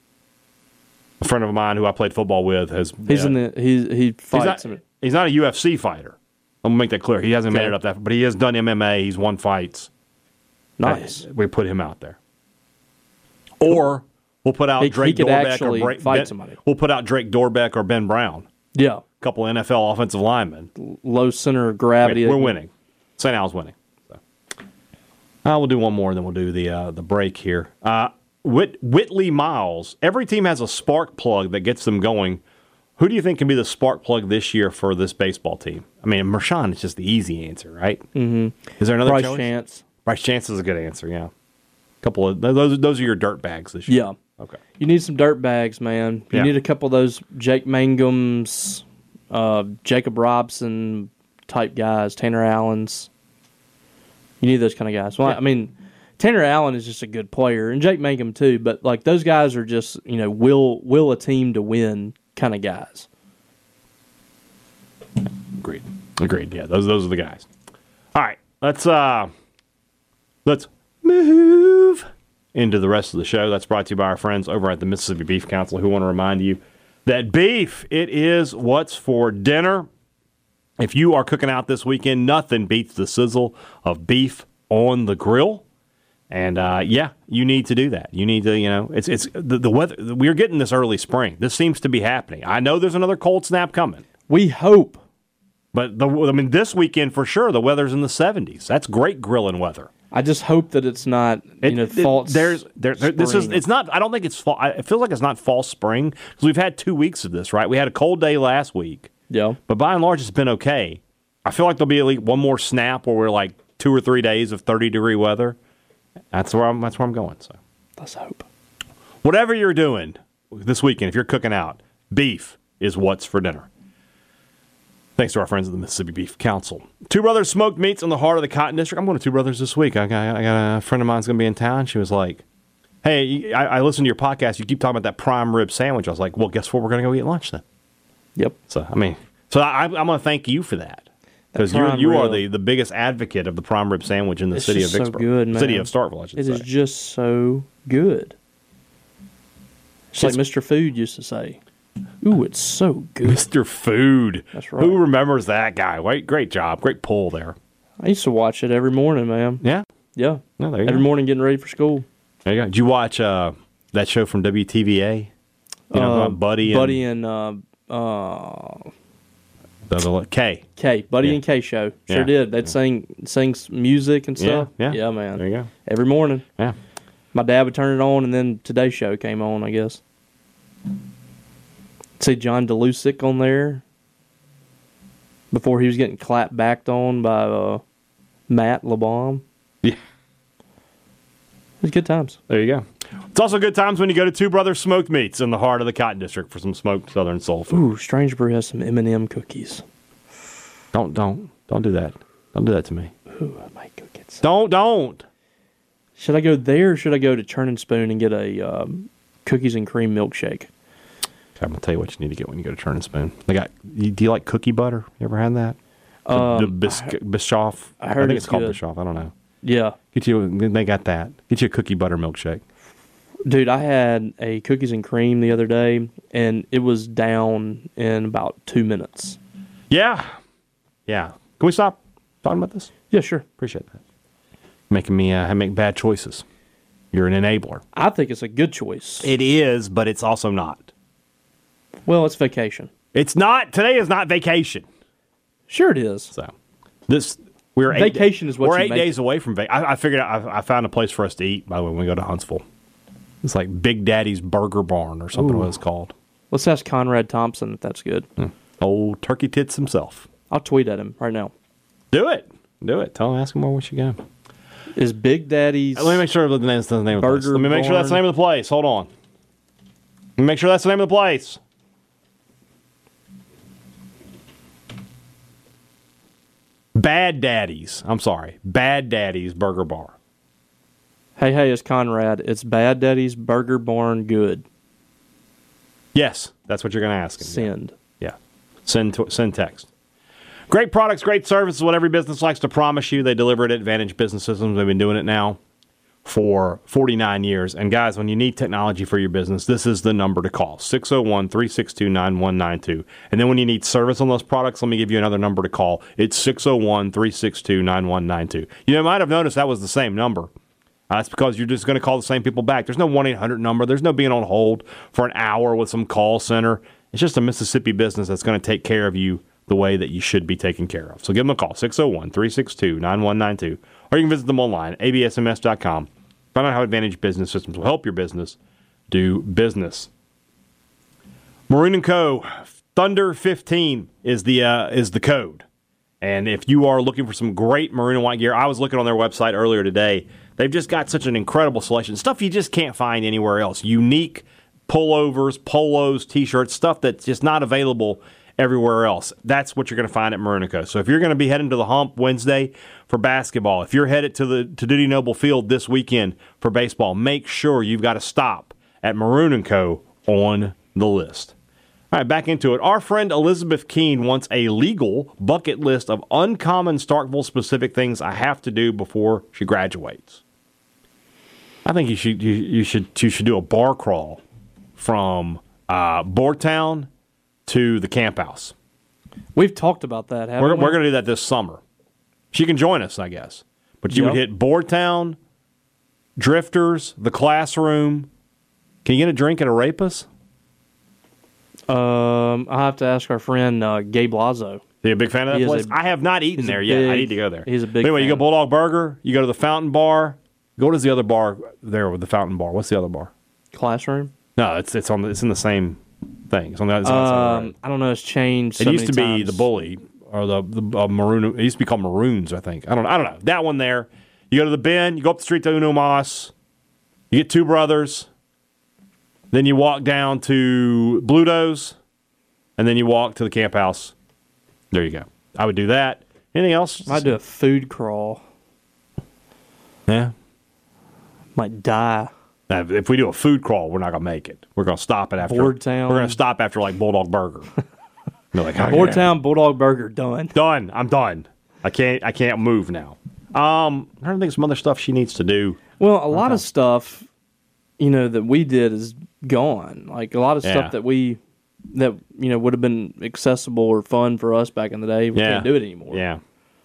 A friend of mine who I played football with has. He fights. He's not a UFC fighter. I'm going to make that clear. He hasn't made it up that, but he has done MMA. He's won fights. Nice. We put him out there. Or we'll put out Drake Dorbeck We'll put out Drake Dorbeck or Ben Brown. Yeah. A couple of NFL offensive linemen. Low center of gravity. We're winning. St. Al's winning. So. We'll do one more, then we'll do the break here. Whitley Miles. Every team has a spark plug that gets them going. Who do you think can be the spark plug this year for this baseball team? I mean, Mershon is just the easy answer, right? Mm-hmm. Is there another Bryce choice? Chance. Bryce Chance is a good answer, yeah. Couple of those are your dirt bags this year. Yeah. Okay. You need some dirt bags, man. You need a couple of those Jake Mangums, Jacob Robson type guys, Tanner Allens. You need those kind of guys. Well, I mean, Tanner Allen is just a good player, and Jake Mangum too. But like those guys are just will a team to win kind of guys. Agreed. Yeah, those are the guys. All right, let's move into the rest of the show. That's brought to you by our friends over at the Mississippi Beef Council, who want to remind you that beef, it is what's for dinner. If you are cooking out this weekend, nothing beats the sizzle of beef on the grill. And you need to do that. You need to, it's the weather. We're getting this early spring. This seems to be happening. I know there's another cold snap coming. We hope. But this weekend for sure, the weather's in the 70s. That's great grilling weather. I just hope that it's not false. It's not. I don't think it's fall. It feels like it's not false spring because we've had 2 weeks of this, right? We had a cold day last week. Yeah. But by and large, it's been okay. I feel like there'll be at least one more snap where we're like 2 or 3 days of 30-degree weather. That's where I'm going. So let's hope. Whatever you're doing this weekend, if you're cooking out, beef is what's for dinner. Thanks to our friends at the Mississippi Beef Council. Two Brothers Smoked Meats in the heart of the Cotton District. I'm going to Two Brothers this week. I got a friend of mine's going to be in town. She was like, hey, I listened to your podcast. You keep talking about that prime rib sandwich. I was like, well, guess what? We're going to go eat lunch then. Yep. So, I'm going to thank you for that. Because you are the biggest advocate of the prime rib sandwich in the city of Vicksburg. So good, man. City of Starkville, I should say. It is just so good. It's like Mr. Food used to say. Ooh, it's so good. Mr. Food. That's right. Who remembers that guy? Wait, great job. Great pull there. I used to watch it every morning, man. Yeah? Yeah. No, there you every go. morning getting ready for school. There you go. Did you watch that show from WTVA? You know, Buddy and K. Buddy and K show. Sure did. They'd sing music and stuff. Yeah, man. There you go. Every morning. Yeah. My dad would turn it on, and then Today's Show came on, I guess. See John DeLusick on there before he was getting clapped backed on by Matt LeBlanc. Yeah. It was good times. There you go. It's also good times when you go to Two Brothers Smoked Meats in the heart of the Cotton District for some smoked Southern soul food. Ooh, Strange Brew has some M&M cookies. Don't do that. Don't do that to me. Ooh, I might go get Don't. some. Should I go there or should I go to Churn and Spoon and get a cookies and cream milkshake? I'm going to tell you what you need to get when you go to Churn and Spoon. Do you like cookie butter? You ever had that? The Bischoff? I heard it's called Bischoff. I don't know. Yeah. They got that. Get you a cookie butter milkshake. Dude, I had a cookies and cream the other day, and it was down in about 2 minutes. Yeah. Can we stop talking about this? Yeah, sure. Appreciate that. Making me make bad choices. You're an enabler. I think it's a good choice. It is, but it's also not. Well, it's vacation. It's not. Today is not vacation. Sure it is. So we're vacation is what we're you 8 make days away from vacation. I figured I found a place for us to eat, by the way, when we go to Huntsville. It's like Big Daddy's Burger Barn or something. What it's called. Let's ask Conrad Thompson if that's good. Old Turkey Tits himself. I'll tweet at him right now. Do it. Tell him, ask him where we should go. Is Big Daddy's Let me make sure that's the name of the place. Burger Let me make sure that's the Barn? name of the place. Hold on. Let me make sure that's the name of the place. Bad Daddy's. I'm sorry. Bad Daddy's Burger Bar. Hey, it's Conrad. It's Bad Daddy's Burger Barn good. Yes, that's what you're going to ask him. Send. Yeah. Send text. Great products, great service is what every business likes to promise you. They deliver it at Advantage Business Systems. They've been doing it now for 49 years. And guys, when you need technology for your business, this is the number to call, 601-362-9192. And then when you need service on those products, let me give you another number to call. It's 601-362-9192. You might have noticed that was the same number. That's because you're just going to call the same people back. There's no 1-800 number. There's no being on hold for an hour with some call center. It's just a Mississippi business that's going to take care of you the way that you should be taken care of. So give them a call, 601-362-9192. Or you can visit them online, absms.com. Find out how Advantage Business Systems will help your business do business. Maroon & Co. Thunder 15 is the code. And if you are looking for some great maroon and white gear, I was looking on their website earlier today. They've just got such an incredible selection. Stuff you just can't find anywhere else. Unique pullovers, polos, T-shirts, stuff that's just not available everywhere else. That's what you're going to find at Maroon & Co. So if you're going to be heading to the Hump Wednesday for basketball, if you're headed to Dudy Noble Field this weekend for baseball, make sure you've got to stop at Maroon & Co. on the list. All right, back into it. Our friend Elizabeth Keene wants a legal bucket list of uncommon Starkville-specific things I have to do before she graduates. I think you should do a bar crawl from Boardtown to the camp house. We've talked about that, haven't we? We're going to do that this summer. She can join us, I guess. But you would hit Boardtown Drifters, The Classroom. Can you get a drink at Arepas? I'll have to ask our friend Gabe Lazo. Are you a big fan of that place? I have not eaten there yet. I need to go there. He's a big Anyway, fan. you go Bulldog Burger, you go to the Fountain Bar. Go to the other bar there with the Fountain Bar. What's the other bar? Classroom? No, it's in the same thing. It's on the other side. I don't know. It's changed. It used to be the Bully or the Maroon. It used to be called Maroons, I think. I don't know. That one there. You go to the Bend. You go up the street to Uno Mas. You get Two Brothers. Then you walk down to Bluto's, and then you walk to the Camp House. There you go. I would do that. Anything else? Might do a food crawl. Yeah. Might die. Now, if we do a food crawl, we're not going to make it. We're going to stop it after. Boardtown. We're going to stop after like Bulldog Burger. They're like, Boardtown Bulldog Burger done. Done. I'm done. I can't move now. I'm trying to think of some other stuff she needs to do. Well, a lot of stuff, that we did is gone. Like a lot of stuff that would have been accessible or fun for us back in the day. We can't do it anymore. Yeah.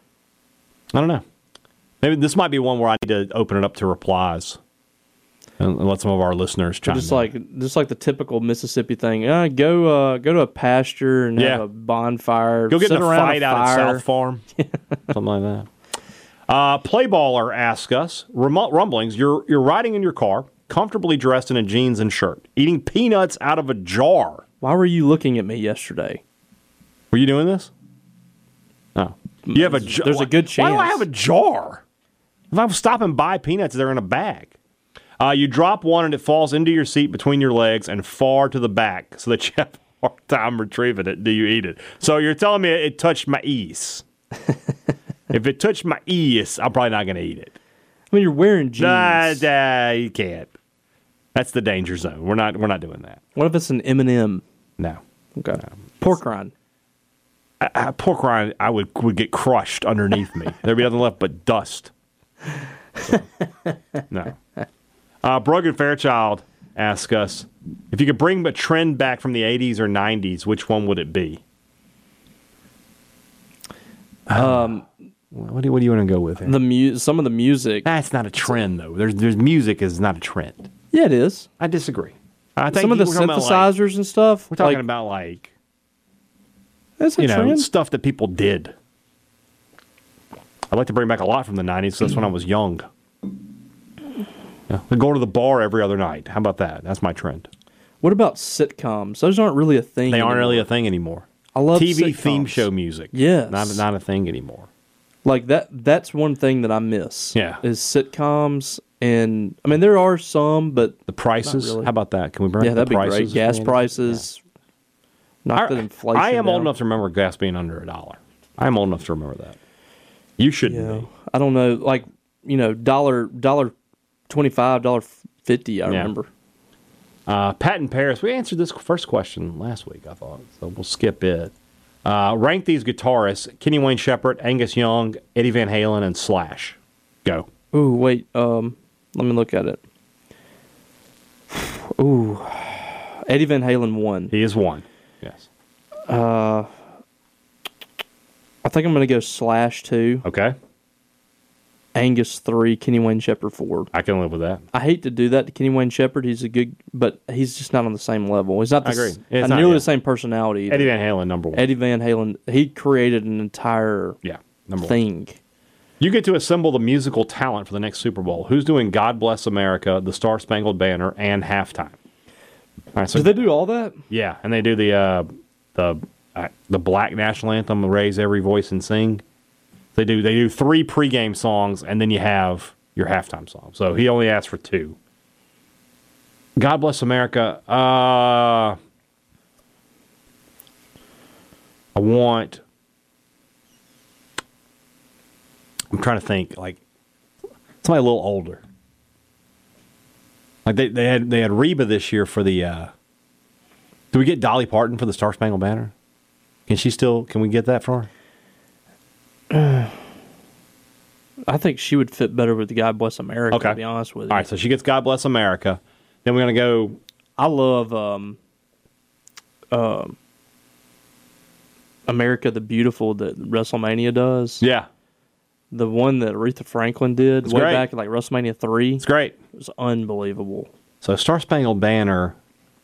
I don't know. Maybe this might be one where I need to open it up to replies and let some of our listeners chime in. Just like the typical Mississippi thing. Go to a pasture and have a bonfire. Go get in a around fight out at South Farm. Something like that. Playballer asks us, rumblings, you're riding in your car, comfortably dressed in a jeans and shirt, eating peanuts out of a jar. Why were you looking at me yesterday? Were you doing this? No. You have a jar. There's a good chance. Why do I have a jar? If I stop and buy peanuts, they're in a bag. You drop one and it falls into your seat between your legs and far to the back so that you have a hard time retrieving it. Do you eat it? So you're telling me it touched my ears. If it touched my ears, I'm probably not going to eat it. I mean, you're wearing jeans. You can't. That's the danger zone. We're not doing that. What if it's an M&M? No. Okay. No. Pork rind. Pork rind, I would get crushed underneath me. There'd be nothing left but dust. So, no. Brogan Fairchild asks us, if you could bring a trend back from the 80s or 90s, which one would it be? What do you want to go with here? Some of the music. That's not a trend, though. There's music is not a trend. Yeah, it is. I disagree. I think some of the synthesizers and stuff. We're talking about like that's a trend. Stuff that people did. I'd like to bring back a lot from the 90s. That's when I was young. Yeah, we go to the bar every other night. How about that? That's my trend. What about sitcoms? Those aren't really a thing. They anymore. aren't really a thing anymore. I love TV sitcoms. theme show music. Yes. Not a thing anymore. Like that's one thing that I miss. Yeah. Is sitcoms. And I mean there are some, but the prices. really. How about that? Can we bring that'd the prices? be great. Gas prices. Yeah. Not that inflation. I am down. old enough to remember gas being under $1. I am old enough to remember that. You shouldn't be. I don't know, like $1.25, $1.50. I remember. Pat in Paris. We answered this first question last week, I thought, so we'll skip it. Rank these guitarists: Kenny Wayne Shepherd, Angus Young, Eddie Van Halen, and Slash. Go. Ooh, wait. Let me look at it. Ooh, Eddie Van Halen 1. He is 1. Yes. I think I'm going to go Slash 2. Okay. Angus 3, Kenny Wayne Shepherd 4. I can live with that. I hate to do that to Kenny Wayne Shepherd. He's a good, but he's just not on the same level. He's not. I agree. Not nearly the same personality. Either. Eddie Van Halen, number 1. Eddie Van Halen. He created an entire number thing. 1. You get to assemble the musical talent for the next Super Bowl. Who's doing God Bless America, the Star Spangled Banner, and Halftime? All right, so do they do all that? Yeah, and they do the Black National Anthem, Raise Every Voice and Sing. They do 3 pregame songs, and then you have your halftime song. So he only asked for 2. God Bless America. I'm trying to think, like, somebody a little older. Like they had Reba this year for the. Do we get Dolly Parton for the Star Spangled Banner? Can we get that for her? I think she would fit better with the God Bless America, to be honest with you. All right, so she gets God Bless America. Then we're going to go... I love America the Beautiful that WrestleMania does. Yeah. The one that Aretha Franklin did way back at like WrestleMania 3. It's great. It was unbelievable. So Star Spangled Banner.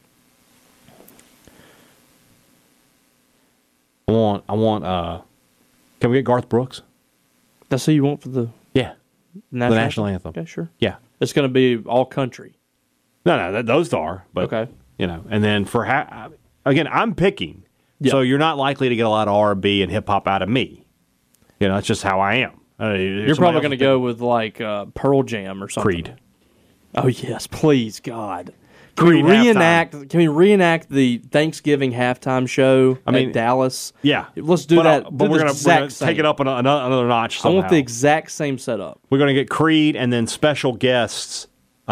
I want. Can we get Garth Brooks? That's who you want for the national anthem. Okay, sure. Yeah. It's going to be all country. No, those are. But, okay. And then again, I'm picking. Yeah. So you're not likely to get a lot of R&B and hip hop out of me. That's just how I am. You're probably going to go with like Pearl Jam or something. Creed. Oh yes, please God. Can we reenact the Thanksgiving halftime show at Dallas? Yeah. Let's do that. But we're going to take it up another notch somehow. I want the exact same setup. We're going to get Creed and then special guests.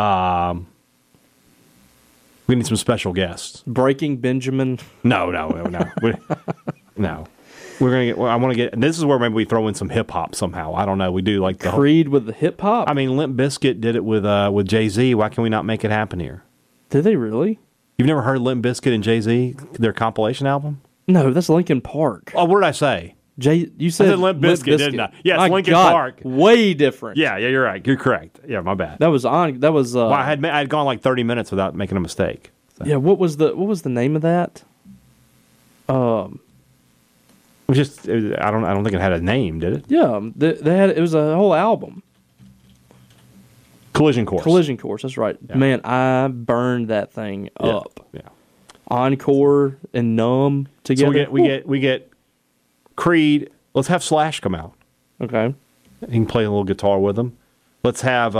We need some special guests. Breaking Benjamin. No. No. We're gonna get. I want to get. This is where maybe we throw in some hip hop somehow. I don't know. We do like the Creed with the hip hop. I mean, Limp Bizkit did it with Jay-Z. Why can we not make it happen here? Did they really? You've never heard Limp Bizkit and Jay-Z, their compilation album? No, that's Linkin Park. Oh, what did I say? You said Limp Bizkit, didn't I? Yes, Linkin Park. Way different. Yeah, you're right. You're correct. Yeah, my bad. That was on. That was. Well, I had gone like 30 minutes without making a mistake. So. Yeah. What was the name of that? It was just. I don't think it had a name, did it? Yeah, they had. It was a whole album. Collision Course. That's right. Yeah. Man, I burned that thing up. Yeah. Encore and Numb together. So we get Creed. Let's have Slash come out. Okay. He can play a little guitar with them. Let's have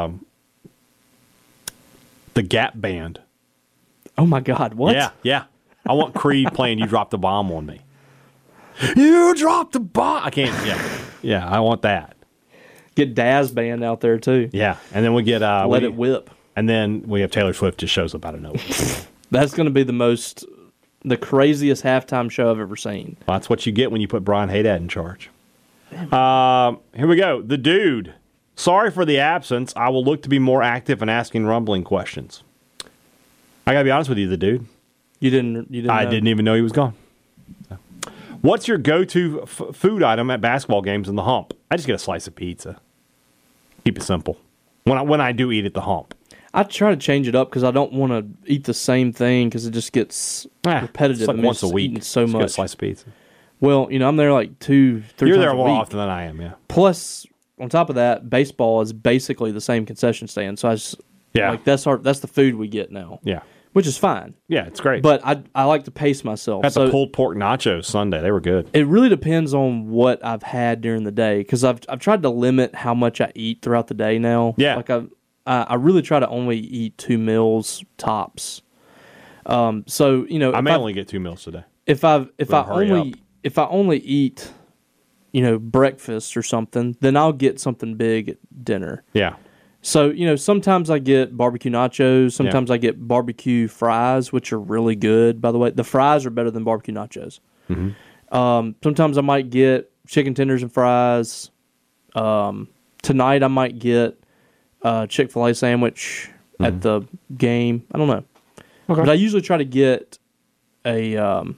the Gap Band. Oh my God! What? Yeah. I want Creed playing "You Dropped the Bomb on Me." You dropped the bomb. I can't. Yeah. I want that. Get Daz Band out there too. Yeah, and then we get Let It Whip. And then we have Taylor Swift just shows up out of nowhere. That's going to be the craziest halftime show I've ever seen. Well, that's what you get when you put Brian Haydad in charge. Here we go. The Dude. Sorry for the absence. I will look to be more active in asking rumbling questions. I got to be honest with you, The Dude. You didn't. I didn't even know he was gone. So. What's your go-to food item at basketball games in the Hump? I just get a slice of pizza. Keep it simple. When I do eat at the Hump. I try to change it up because I don't want to eat the same thing because it just gets repetitive. It's like once a week. So much. Get a slice of pizza. Well, I'm there like 2-3 times a week. You're there more often than I am, yeah. Plus, on top of that, baseball is basically the same concession stand. So that's the food we get now. Yeah. Which is fine. Yeah, it's great. But I like to pace myself. I had the pulled pork nachos Sunday. They were good. It really depends on what I've had during the day because I've tried to limit how much I eat throughout the day now. Yeah. Like I really try to only eat 2 meals tops. So I may only get 2 meals today. If I only eat, breakfast or something, then I'll get something big at dinner. Yeah. So, sometimes I get barbecue nachos. Sometimes I get barbecue fries, which are really good, by the way. The fries are better than barbecue nachos. Mm-hmm. Sometimes I might get chicken tenders and fries. Tonight I might get a Chick-fil-A sandwich at the game. I don't know. Okay. But I usually try to get a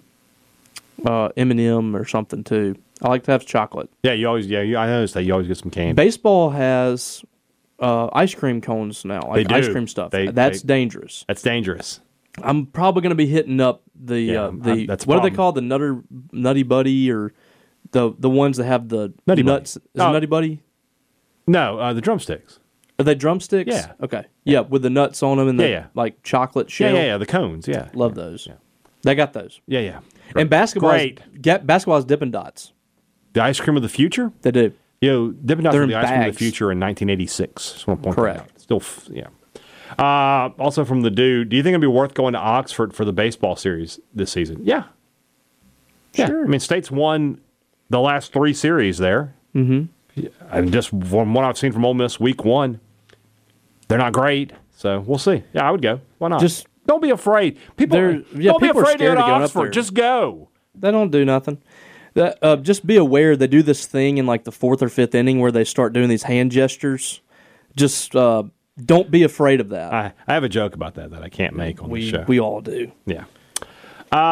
M&M or something, too. I like to have chocolate. Yeah, I noticed that you always get some candy. Baseball has... ice cream cones now, like ice cream stuff. That's dangerous. That's dangerous. I'm probably going to be hitting up the what do they call the Nutty Buddy or the ones that have the Nutty nuts? Buddy. Is it Nutty Buddy? No, the drumsticks. Are they drumsticks? Yeah. Okay. Yeah, with the nuts on them and the like chocolate shell. Yeah, the cones. Yeah, love those. Yeah. They got those. Yeah. And basketball is Dippin' Dots. The ice cream of the future. They do. Dippin' Dots were the ice cream of the future in 1986. Just want to point that out. Still, yeah. Also from The Dude, do you think it'd be worth going to Oxford for the baseball series this season? Yeah. Sure. I mean, State's won the last 3 series there. Mm-hmm. And just from what I've seen from Ole Miss week 1, they're not great. So we'll see. Yeah, I would go. Why not? Just don't be afraid. Don't be afraid to go to Oxford. Just go. They don't do nothing. Just be aware they do this thing in like the 4th or 5th inning where they start doing these hand gestures. Just don't be afraid of that. I have a joke about that I can't make on the show. We all do. Yeah.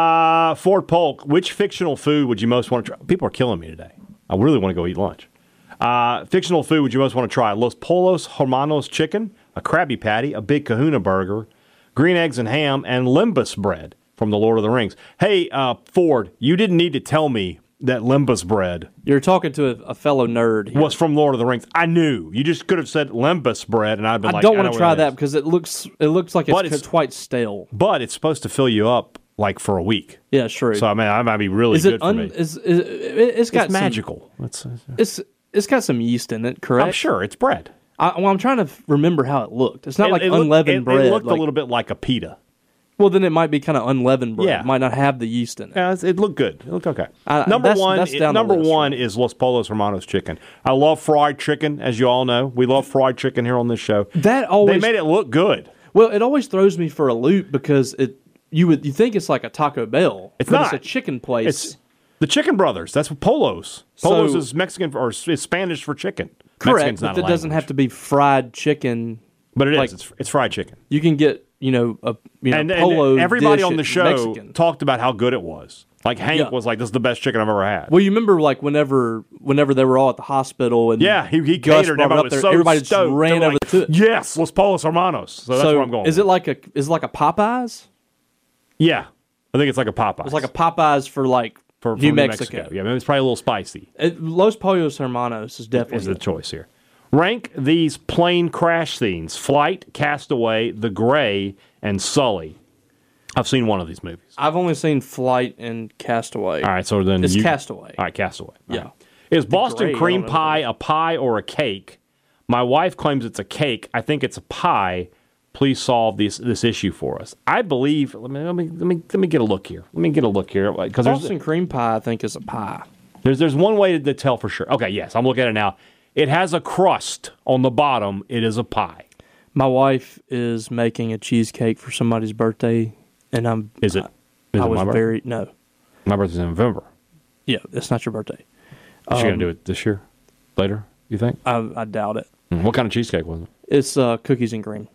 Ford Polk, which fictional food would you most want to try? People are killing me today. I really want to go eat lunch. Fictional food would you most want to try? Los Pollos Hermanos chicken, a Krabby Patty, a Big Kahuna burger, green eggs and ham, and Limbus bread from the Lord of the Rings. Hey, Ford, you didn't need to tell me that Limbus bread You're talking to a fellow nerd here. was from Lord of the Rings. I knew. You just could have said Limbus bread, and I'd been I like, don't I want know to what try that that is. because it looks like But it's quite stale. But it's supposed to fill you up like for a week. Yeah, sure. So I mean, that might be really is good it for me. it's got It's magical. It's got some yeast in it, correct? I'm sure it's bread. I'm trying to remember how it looked. It's not like unleavened bread. It looked like, a little bit like a pita. Well, then it might be kind of unleavened bread. Yeah. It might not have the yeast in it. Yeah, it looked good. It looked okay. That's down the list, one is Los Pollos Hermanos chicken. I love fried chicken, as you all know. We love fried chicken here on this show. They made it look good. Well, it always throws me for a loop because you think it's like a Taco Bell. It's but not. It's a chicken place. It's the Chicken Brothers. That's what Polos. Polos is Mexican or is Spanish for chicken. correct, Mexican's but not a that doesn't language. have to be fried chicken. But it is. like- It's fried chicken. You can get And Polo everybody dish on the at show Mexican. talked about how good it was. Like Hank Yeah. was like, "This is the best chicken I've ever had." Well, you remember like whenever they were all at the hospital and Yeah, he Gus catered. brought it Everybody up was there, so everybody just stoked. ran They were over like, to it. Yes, Los Pollos Hermanos. So that's where I'm going. Is it like a Popeyes? Yeah, I think it's like a Popeye. It's like a Popeyes for New Mexico. Yeah, maybe it's probably a little spicy. Los Pollos Hermanos is definitely Is the choice here. Rank these plane crash scenes: Flight, Castaway, The Gray, and Sully. I've seen one of these movies. I've only seen Flight and Castaway. All right, so then It's Castaway. All right, Castaway. All Yeah. right. Is Boston Gray, I cream don't know pie what a pie or a cake? My wife claims it's a cake. I think it's a pie. Please solve this issue for us. I believe. Let me get a look here. Let me get a look here because Boston cream pie, I think, is a pie. there's one way to tell for sure. Okay, yes, I'm looking at it now. It has a crust on the bottom. It is a pie. My wife is making a cheesecake for somebody's birthday, and Is it? I my was birthday? very no. My birthday's in November. Yeah, it's not your birthday. Is she gonna do it this year? Later? You think? I doubt it. What kind of cheesecake was it? It's cookies and cream.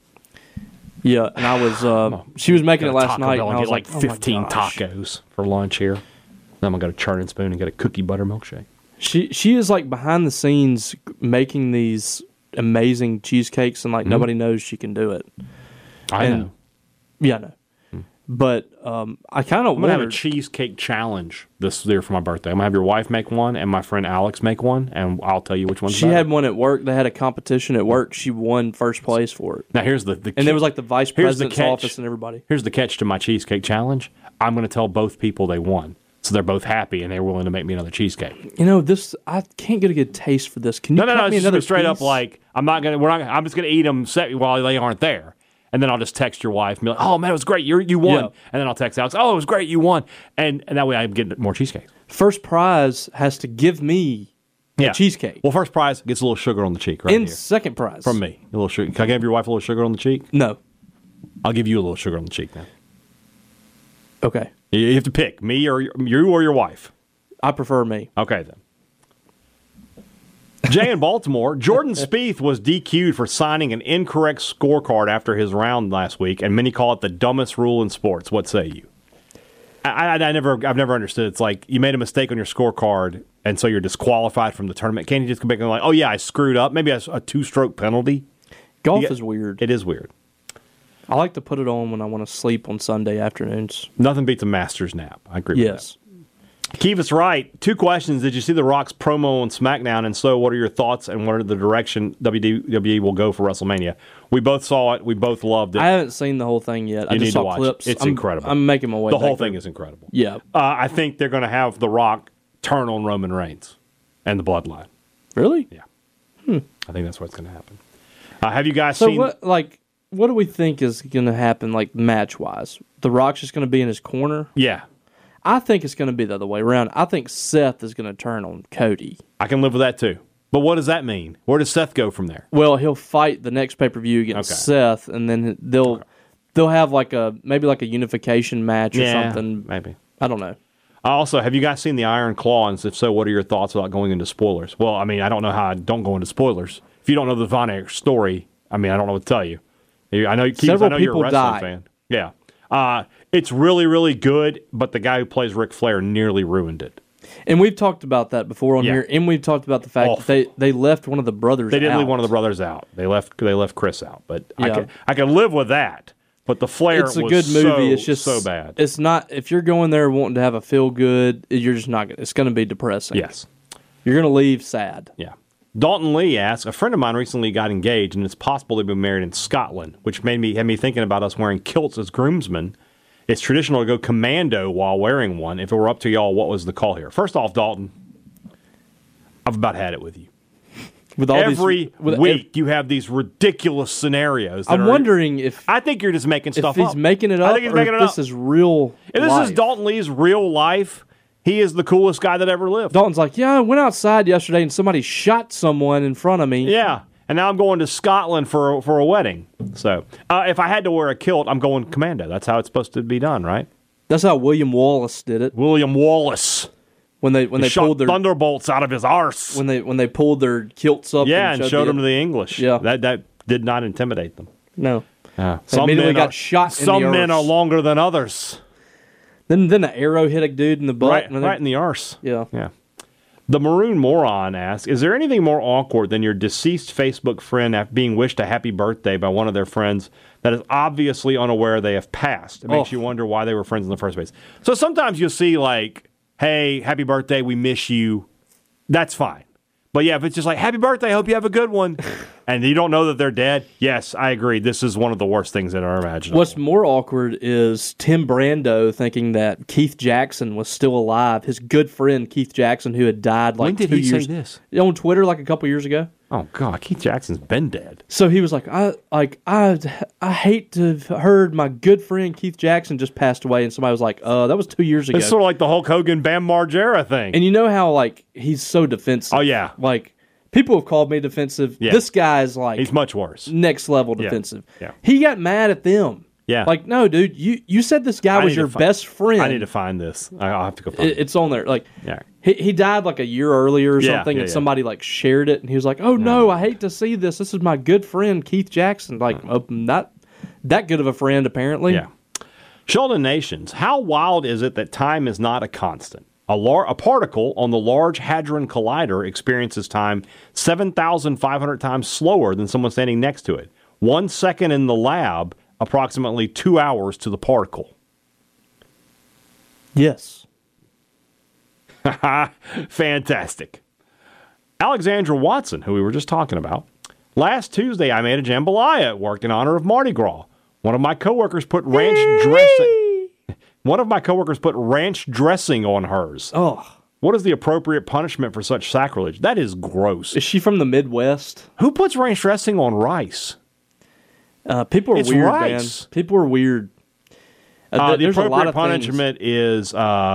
Yeah, and I was. She was making it Go to last Taco night, Bell and I was get like, 15 oh my gosh. tacos for lunch here. Then I'm gonna go to Churn and Spoon and get a cookie butter milkshake. She is like behind the scenes making these amazing cheesecakes, and like nobody knows she can do it. I And- know. Yeah, I know. But I kind of I'm gonna have a wondered. cheesecake challenge this year for my birthday. I'm gonna have your wife make one and my friend Alex make one, and I'll tell you which one's She better. had one at work. They had a competition at work. She won first place for it, Now here's the and there was like the vice Here's the president's catch. office and everybody. Here's the catch to my cheesecake challenge. I'm gonna tell both people they won, so they're both happy and they're willing to make me another cheesecake. This I can't get a good taste for this. Can you No. cut It's me just another straight up piece? like I'm just gonna eat them while they aren't there. And then I'll just text your wife and be like, "Oh man, it was great! You won!" Yeah. And then I'll text Alex, "Oh, it was great! You won!" And that way I'm getting more cheesecake. First prize has to give me a cheesecake. Well, first prize gets a little sugar on the cheek right and here second prize from me. A little sugar. Can I give your wife a little sugar on the cheek? No. I'll give you a little sugar on the cheek then. Okay. You have to pick me or you or your wife. I prefer me. Okay then. Jay in Baltimore, Jordan Spieth was DQ'd for signing an incorrect scorecard after his round last week, and many call it the dumbest rule in sports. What say you? I've never understood. It's like you made a mistake on your scorecard, and so you're disqualified from the tournament. Can't you just come back and like, oh yeah, I screwed up? Maybe a 2-stroke penalty. Golf Yeah, is weird. It is weird. I like to put it on when I want to sleep on Sunday afternoons. Nothing beats a Masters nap. I agree with that. Yes. Kevis Wright, 2 questions. Did you see The Rock's promo on SmackDown? And so what are your thoughts and what are the direction WWE will go for WrestleMania? We both saw it. We both loved it. I haven't seen the whole thing yet. I You just need saw to watch clips. it. It's I'm- incredible. I'm making my way the back whole there. thing is incredible. Yeah. I think they're going to have The Rock turn on Roman Reigns and the Bloodline. Really? Yeah. I think that's what's going to happen. Have you guys So seen... what do we think is going to happen, like match-wise? The Rock's just going to be in his corner? Yeah. I think it's going to be the other way around. I think Seth is going to turn on Cody. I can live with that too. But what does that mean? Where does Seth go from there? Well, he'll fight the next pay-per-view against Okay. Seth, and then they'll have maybe a unification match or something. Maybe. I don't know. Also, have you guys seen the Iron Claw? And if so, what are your thoughts without going into spoilers? Well, I mean, I don't know how I don't go into spoilers. If you don't know the Von Erich story, I mean, I don't know what to tell you. I know, Keith, Several I know you're a people wrestling die. fan. Yeah. It's really, really good, but the guy who plays Ric Flair nearly ruined it. And we've talked about that before on Yeah. here, and we've talked about the fact that they left one of the brothers They did out. leave one of the brothers out. They left Chris out, but Yeah. I can live with that. But the Flair It's a was good movie. It's just so bad. It's not, if you're going there wanting to have a feel good, you're just not going to. It's going to be depressing. Yes. You're going to leave sad. Yeah. Dalton Lee asks, a friend of mine recently got engaged, and it's possible they've been married in Scotland, which had me thinking about us wearing kilts as groomsmen. It's traditional to go commando while wearing one. If it were up to y'all, what was the call here? First off, Dalton, I've about had it with you. With all Every week, you have these ridiculous scenarios. I'm wondering if I think you're just making stuff he's up. making it up, I think he's or making if it this up. is real. If this life. is Dalton Lee's real life, he is the coolest guy that ever lived. Dalton's like, yeah, I went outside yesterday and somebody shot someone in front of me. Yeah, and now I'm going to Scotland for a wedding. So if I had to wear a kilt, I'm going commando. That's how it's supposed to be done, right? That's how William Wallace did it William Wallace. when they Shot pulled their thunderbolts out of his arse. when they pulled their kilts up. Yeah, and showed the, them to the English. Yeah. That did not intimidate them. No. Some immediately men got are, shot in Some the men arse. are longer than others. Then an arrow hit a dude in the butt. Right, and then- right in the arse. Yeah. Yeah. The Maroon Moron asks, is there anything more awkward than your deceased Facebook friend being wished a happy birthday by one of their friends that is obviously unaware they have passed? It makes you wonder why they were friends in the first place. So sometimes you'll see like, hey, happy birthday, we miss you. That's fine. But yeah, if it's just like, happy birthday, hope you have a good one, and you don't know that they're dead, yes, I agree. This is one of the worst things that are imaginable. What's more awkward is Tim Brando thinking that Keith Jackson was still alive. His good friend Keith Jackson, who had died like When did 2 he say years this? on Twitter, like a couple years ago. Oh, God, Keith Jackson's been dead. So he was like, I hate to have heard my good friend Keith Jackson just passed away, and somebody was like, that was 2 years ago. It's sort of like the Hulk Hogan Bam Margera thing. And you know how like he's so defensive. Oh, yeah. Like people have called me defensive. Yeah. This guy's like He's much worse. next level defensive. Yeah. He got mad at them. Yeah. Like, no, dude, you said this guy was your best friend. I need to find this. I'll have to go find it. It's on there. Like, Yeah. he died like a year earlier or Yeah, something, yeah, and yeah. somebody like shared it, and he was like, "Oh no, I hate to see this. This is my good friend Keith Jackson." Like, not that good of a friend apparently. Yeah. Sheldon Nations, how wild is it that time is not a constant? A particle on the Large Hadron Collider experiences time 7,500 times slower than someone standing next to it. 1 second in the lab, approximately 2 hours to the particle. Yes. Fantastic. Alexandra Watson, who we were just talking about. Last Tuesday, I made a jambalaya at work in honor of Mardi Gras. One of my coworkers put ranch dressing on hers. Oh, What is the appropriate punishment for such sacrilege? That is gross. is she from the Midwest? Who puts ranch dressing on rice? People are It's weird, rice. man. People are weird. The There's a lot appropriate of punishment is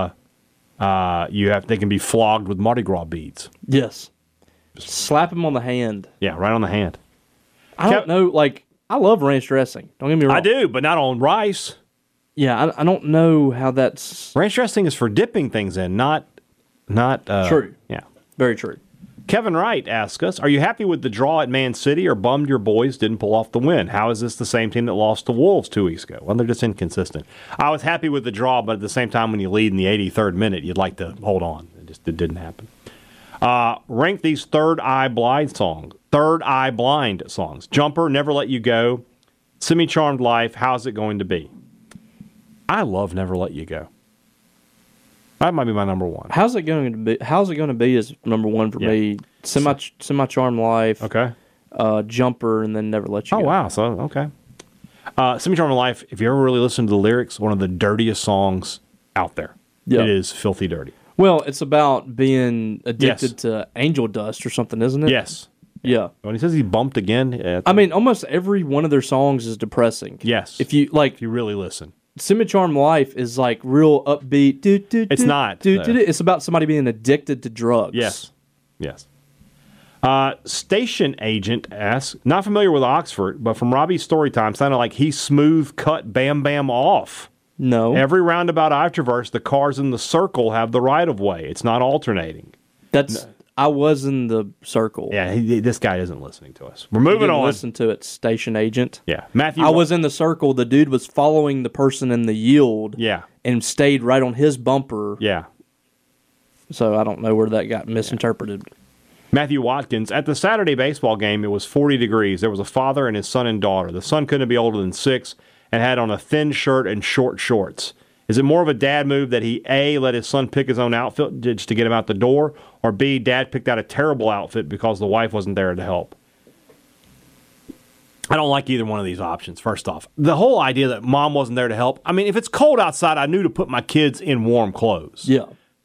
they can be flogged with Mardi Gras beads. Yes. Slap him on the hand. Yeah, right on the hand. I don't know. Like, I love ranch dressing. Don't get me wrong. I do, but not on rice. Yeah, I don't know how that's Ranch dressing is for dipping things in, not true. Yeah. Very true. Kevin Wright asks us, are you happy with the draw at Man City or bummed your boys didn't pull off the win? How is this the same team that lost to Wolves 2 weeks ago? Well, they're just inconsistent. I was happy with the draw, but at the same time, when you lead in the 83rd minute, you'd like to hold on. It didn't happen. Rank these Third Eye Blind songs. Jumper, Never Let You Go, Semi-Charmed Life, How's It Going to Be? I love Never Let You Go. That might be my number one. How's it going to be is number one for me. Semi-Charmed Life. Okay. Jumper, and then Never Let You Go. Oh, wow. So, okay. Semi-Charmed Life, if you ever really listen to the lyrics, one of the dirtiest songs out there. Yeah. It is filthy dirty. Well, it's about being addicted Yes. to angel dust or something, isn't it? Yes. Yeah. When he says he bumped again, I mean, almost every one of their songs is depressing. yes. If you like, If you really listen. Semi-Charmed Life is like real upbeat. It's not, though. It's about somebody being addicted to drugs. Yes. Yes. Station Agent asks, not familiar with Oxford, but from Robbie's story time, sounded like he smooth cut Bam Bam off. No. Every roundabout I've traversed, the cars in the circle have the right of way. It's not alternating. I was in the circle. Yeah, this guy isn't listening to us. We're You moving didn't on. listen to it, Station Agent. Yeah, Matthew. I was in the circle. The dude was following the person in the yield. Yeah, And stayed right on his bumper. yeah. So I don't know where that got misinterpreted. Matthew Watkins, at the Saturday baseball game, it was 40 degrees. There was a father and his son and daughter. The son couldn't be older than 6 and had on a thin shirt and short shorts. Is it more of a dad move that he, A, let his son pick his own outfit just to get him out the door, or B, dad picked out a terrible outfit because the wife wasn't there to help? I don't like either one of these options, first off. The whole idea that mom wasn't there to help, I mean, if it's cold outside, I knew to put my kids in warm clothes. Yeah.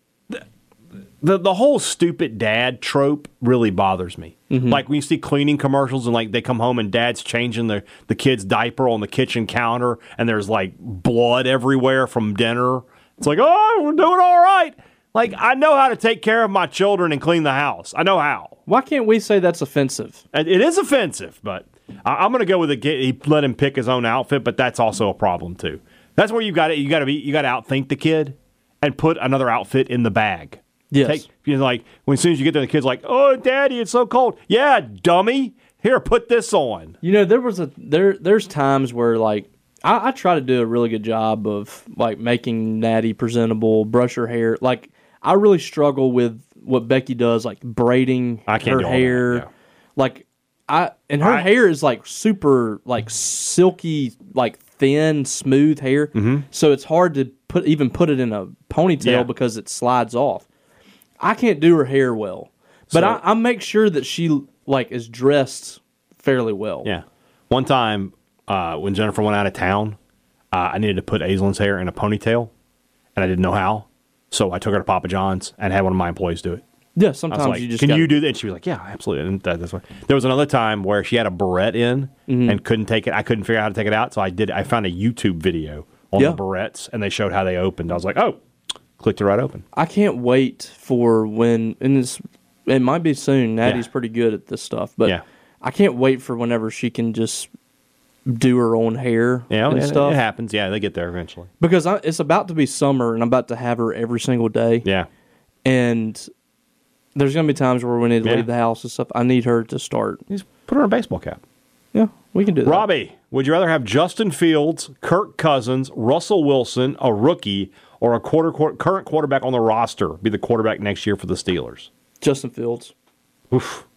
The whole stupid dad trope really bothers me. Mm-hmm. Like when you see cleaning commercials and like they come home and dad's changing the kid's diaper on the kitchen counter and there's like blood everywhere from dinner. It's like, oh, we're doing all right. Like, I know how to take care of my children and clean the house. I know how. Why can't we say that's offensive? It is offensive, but I'm going to go with he let him pick his own outfit, but that's also a problem too. That's where you got to outthink the kid and put another outfit in the bag. Yes. Like when as soon as you get there, the kid's like, "Oh, Daddy, it's so cold." Yeah, dummy. Here, put this on. You know, there's times where like I try to do a really good job of like making Natty presentable, brush her hair. Like I really struggle with what Becky does, like braiding her hair. Yeah. Like her hair is like super like silky, like thin, smooth hair. Mm-hmm. So it's hard to put it in a ponytail because it slides off. I can't do her hair well, but I make sure that she like is dressed fairly well. Yeah. One time when Jennifer went out of town, I needed to put Aislinn's hair in a ponytail, and I didn't know how. So I took her to Papa John's and had one of my employees do it. Yeah, sometimes like, you just you do that? And she was like, yeah, absolutely. And that's why. There was another time where she had a barrette in and couldn't take it. I couldn't figure out how to take it out, so I found a YouTube video on the barrettes, and they showed how they opened. I was like, oh. Clicked it right open. I can't wait for when, and it might be soon. Natty's pretty good at this stuff, but I can't wait for whenever she can just do her own hair and stuff. It happens. Yeah, they get there eventually. Because it's about to be summer, and I'm about to have her every single day. Yeah. And there's going to be times where we need to leave the house and stuff. I need her to start. Just put her in a baseball cap. Yeah, we can do that. Robbie, would you rather have Justin Fields, Kirk Cousins, Russell Wilson, a rookie, or a current quarterback on the roster be the quarterback next year for the Steelers? Justin Fields. Oof.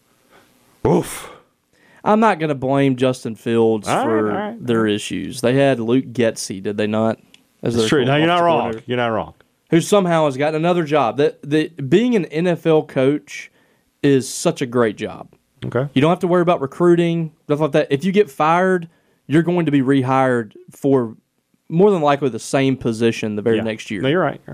I'm not going to blame Justin Fields for their issues. They had Luke Getsy, did they not? That's true. No, you're not wrong. You're not wrong. Who somehow has gotten another job. Being an NFL coach is such a great job. Okay. You don't have to worry about recruiting, stuff like that. If you get fired, you're going to be rehired for more than likely the same position the very next year. No, you're right.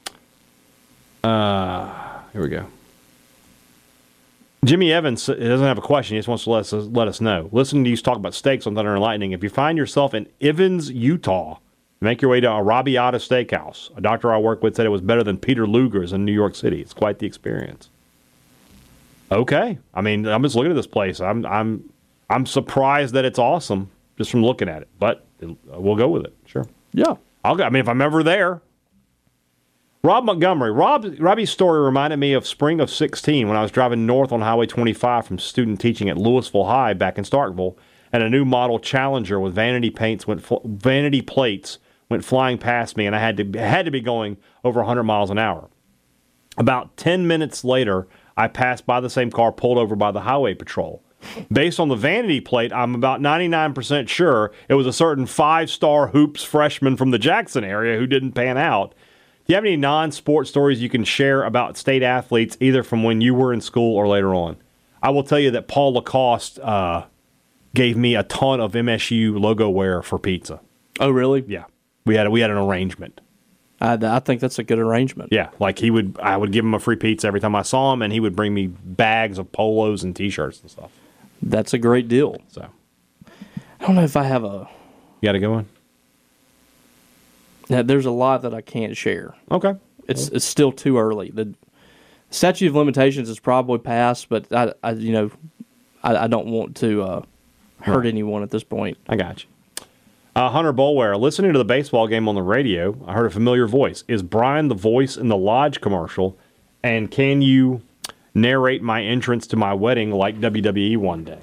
Here we go. Jimmy Evans doesn't have a question. He just wants to let us know. Listening to you talk about steaks on Thunder and Lightning, if you find yourself in Evans, Utah, make your way to Arabiata Steakhouse. A doctor I work with said it was better than Peter Luger's in New York City. It's quite the experience. Okay. I mean, I'm just looking at this place. I'm surprised that it's awesome just from looking at it, but we'll go with it. Sure. Yeah. If I'm ever there. Rob Montgomery. Robbie's story reminded me of spring of 16 when I was driving north on Highway 25 from student teaching at Louisville High back in Starkville, and a new model Challenger with vanity plates went flying past me, and I had to be going over 100 miles an hour. About 10 minutes later, I passed by the same car pulled over by the highway patrol. Based on the vanity plate, I'm about 99% sure it was a certain 5-star hoops freshman from the Jackson area who didn't pan out. Do you have any non-sport stories you can share about state athletes, either from when you were in school or later on? I will tell you that Paul Lacoste gave me a ton of MSU logo wear for pizza. Oh, really? Yeah. We had an arrangement. I think that's a good arrangement. Yeah, like I would give him a free pizza every time I saw him, and he would bring me bags of polos and T-shirts and stuff. That's a great deal. So, I don't know if I have a... You got a good one? Yeah, there's a lot that I can't share. Okay. It's still too early. The statute of limitations is probably passed, but I don't want to hurt anyone at this point. I got you. Hunter Boulware, listening to the baseball game on the radio, I heard a familiar voice. Is Brian the voice in the Lodge commercial? And can you narrate my entrance to my wedding like WWE one day?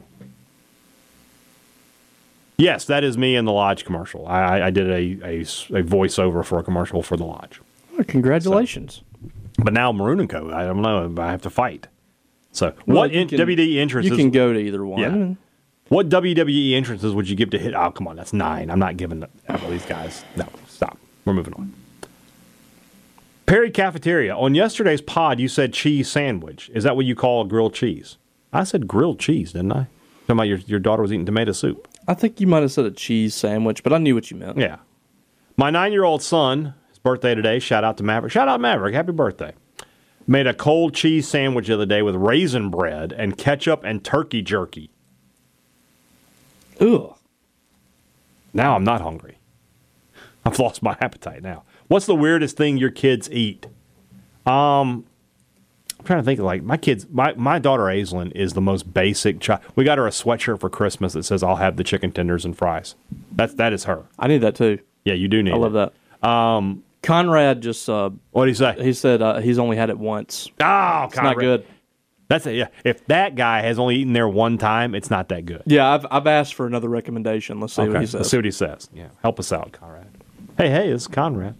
Yes, that is me in the Lodge commercial. I did a voiceover for a commercial for the Lodge. Well, congratulations. So, But now Maroon & Co., I don't know. I have to fight. So WWE entrances? You can go to either one. Yeah. What WWE entrances would you give to hit? Oh, come on. That's 9. I'm not giving all these guys. No, stop. We're moving on. Perry Cafeteria. On yesterday's pod, you said cheese sandwich. Is that what you call a grilled cheese? I said grilled cheese, didn't I? Talking about your daughter was eating tomato soup. I think you might have said a cheese sandwich, but I knew what you meant. Yeah. My 9-year-old son, his birthday today, shout out to Maverick. Shout out Maverick. Happy birthday. Made a cold cheese sandwich the other day with raisin bread and ketchup and turkey jerky. Ugh. Now I'm not hungry. I've lost my appetite now. What's the weirdest thing your kids eat? I'm trying to think of, like, my kids, my daughter Aislinn is the most basic child. We got her a sweatshirt for Christmas that says, I'll have the chicken tenders and fries. That is her. I need that too. Yeah, you do need it. I love that. Conrad just... what did he say? He said he's only had it once. Oh, it's not good. That's it. Yeah. If that guy has only eaten there one time, it's not that good. Yeah, I've asked for another recommendation. Let's see what he says. Let's see what he says. Yeah, help us out, Conrad. Hey, it's Conrad.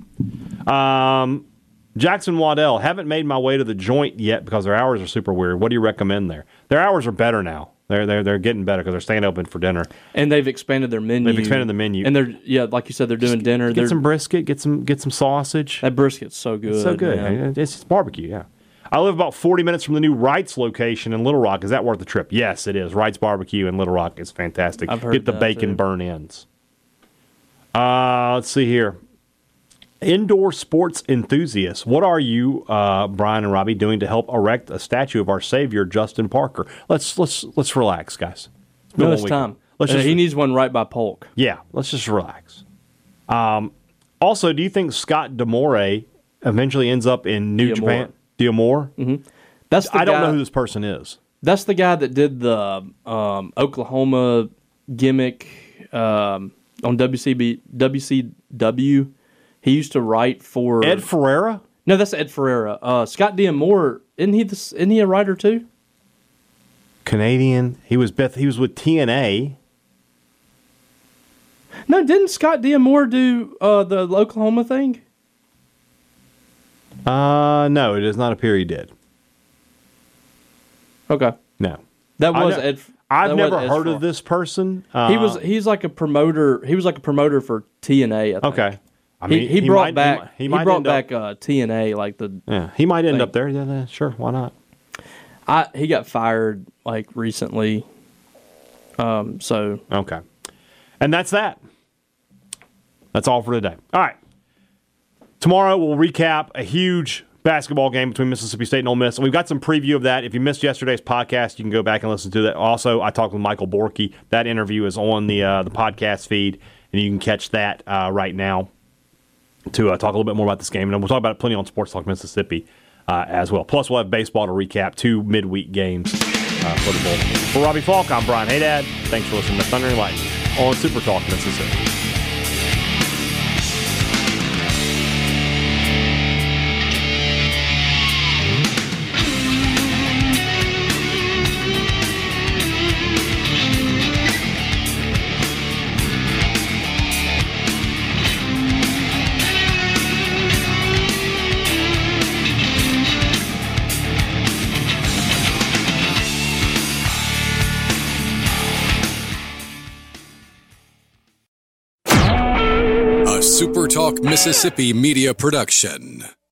Jackson Waddell, haven't made my way to the joint yet because their hours are super weird. What do you recommend there? Their hours are better now. They're getting better because they're staying open for dinner. And they've expanded their menu. And they're like you said, they're doing dinner. Get some brisket, get some sausage. That brisket's so good. It's so good. Man. It's barbecue, yeah. I live about 40 minutes from the new Wright's location in Little Rock. Is that worth the trip? Yes, it is. Wright's Barbecue in Little Rock is fantastic. I've heard Get the bacon too. burn ends. Let's see here. Indoor sports enthusiasts. What are you, Brian and Robbie, doing to help erect a statue of our Savior, Justin Parker? Let's relax, guys. No, it's time. He needs one right by Polk. Yeah, let's just relax. Also, do you think Scott D'Amore eventually ends up in New Japan? D'Amore? Mm-hmm. I don't know who this person is. That's the guy that did the Oklahoma gimmick on WCW. He used to write for Ed Ferreira. No, that's Ed Ferreira. Scott D'Amore, isn't he a writer too? Canadian. He was with TNA. No, didn't Scott D'Amore do the Oklahoma thing? No, it does not appear he did. Okay. No. That was Ed. I've never heard of this person. He's like a promoter. He was like a promoter for TNA. I think. Okay. I mean, he brought back TNA like the. Yeah, he might end up there. Yeah, sure. Why not? He got fired like recently. So okay, and that's that. That's all for today. All right. Tomorrow we'll recap a huge basketball game between Mississippi State and Ole Miss. And we've got some preview of that. If you missed yesterday's podcast, you can go back and listen to that. Also, I talked with Michael Borky. That interview is on the podcast feed, and you can catch that right now to talk a little bit more about this game. And we'll talk about it plenty on Sports Talk Mississippi as well. Plus, we'll have baseball to recap 2 midweek games for the bowl. For Robbie Falk, I'm Brian Haydad. Thanks for listening to Thunder and Lightning on Super Talk Mississippi. Super Talk Mississippi Media Production.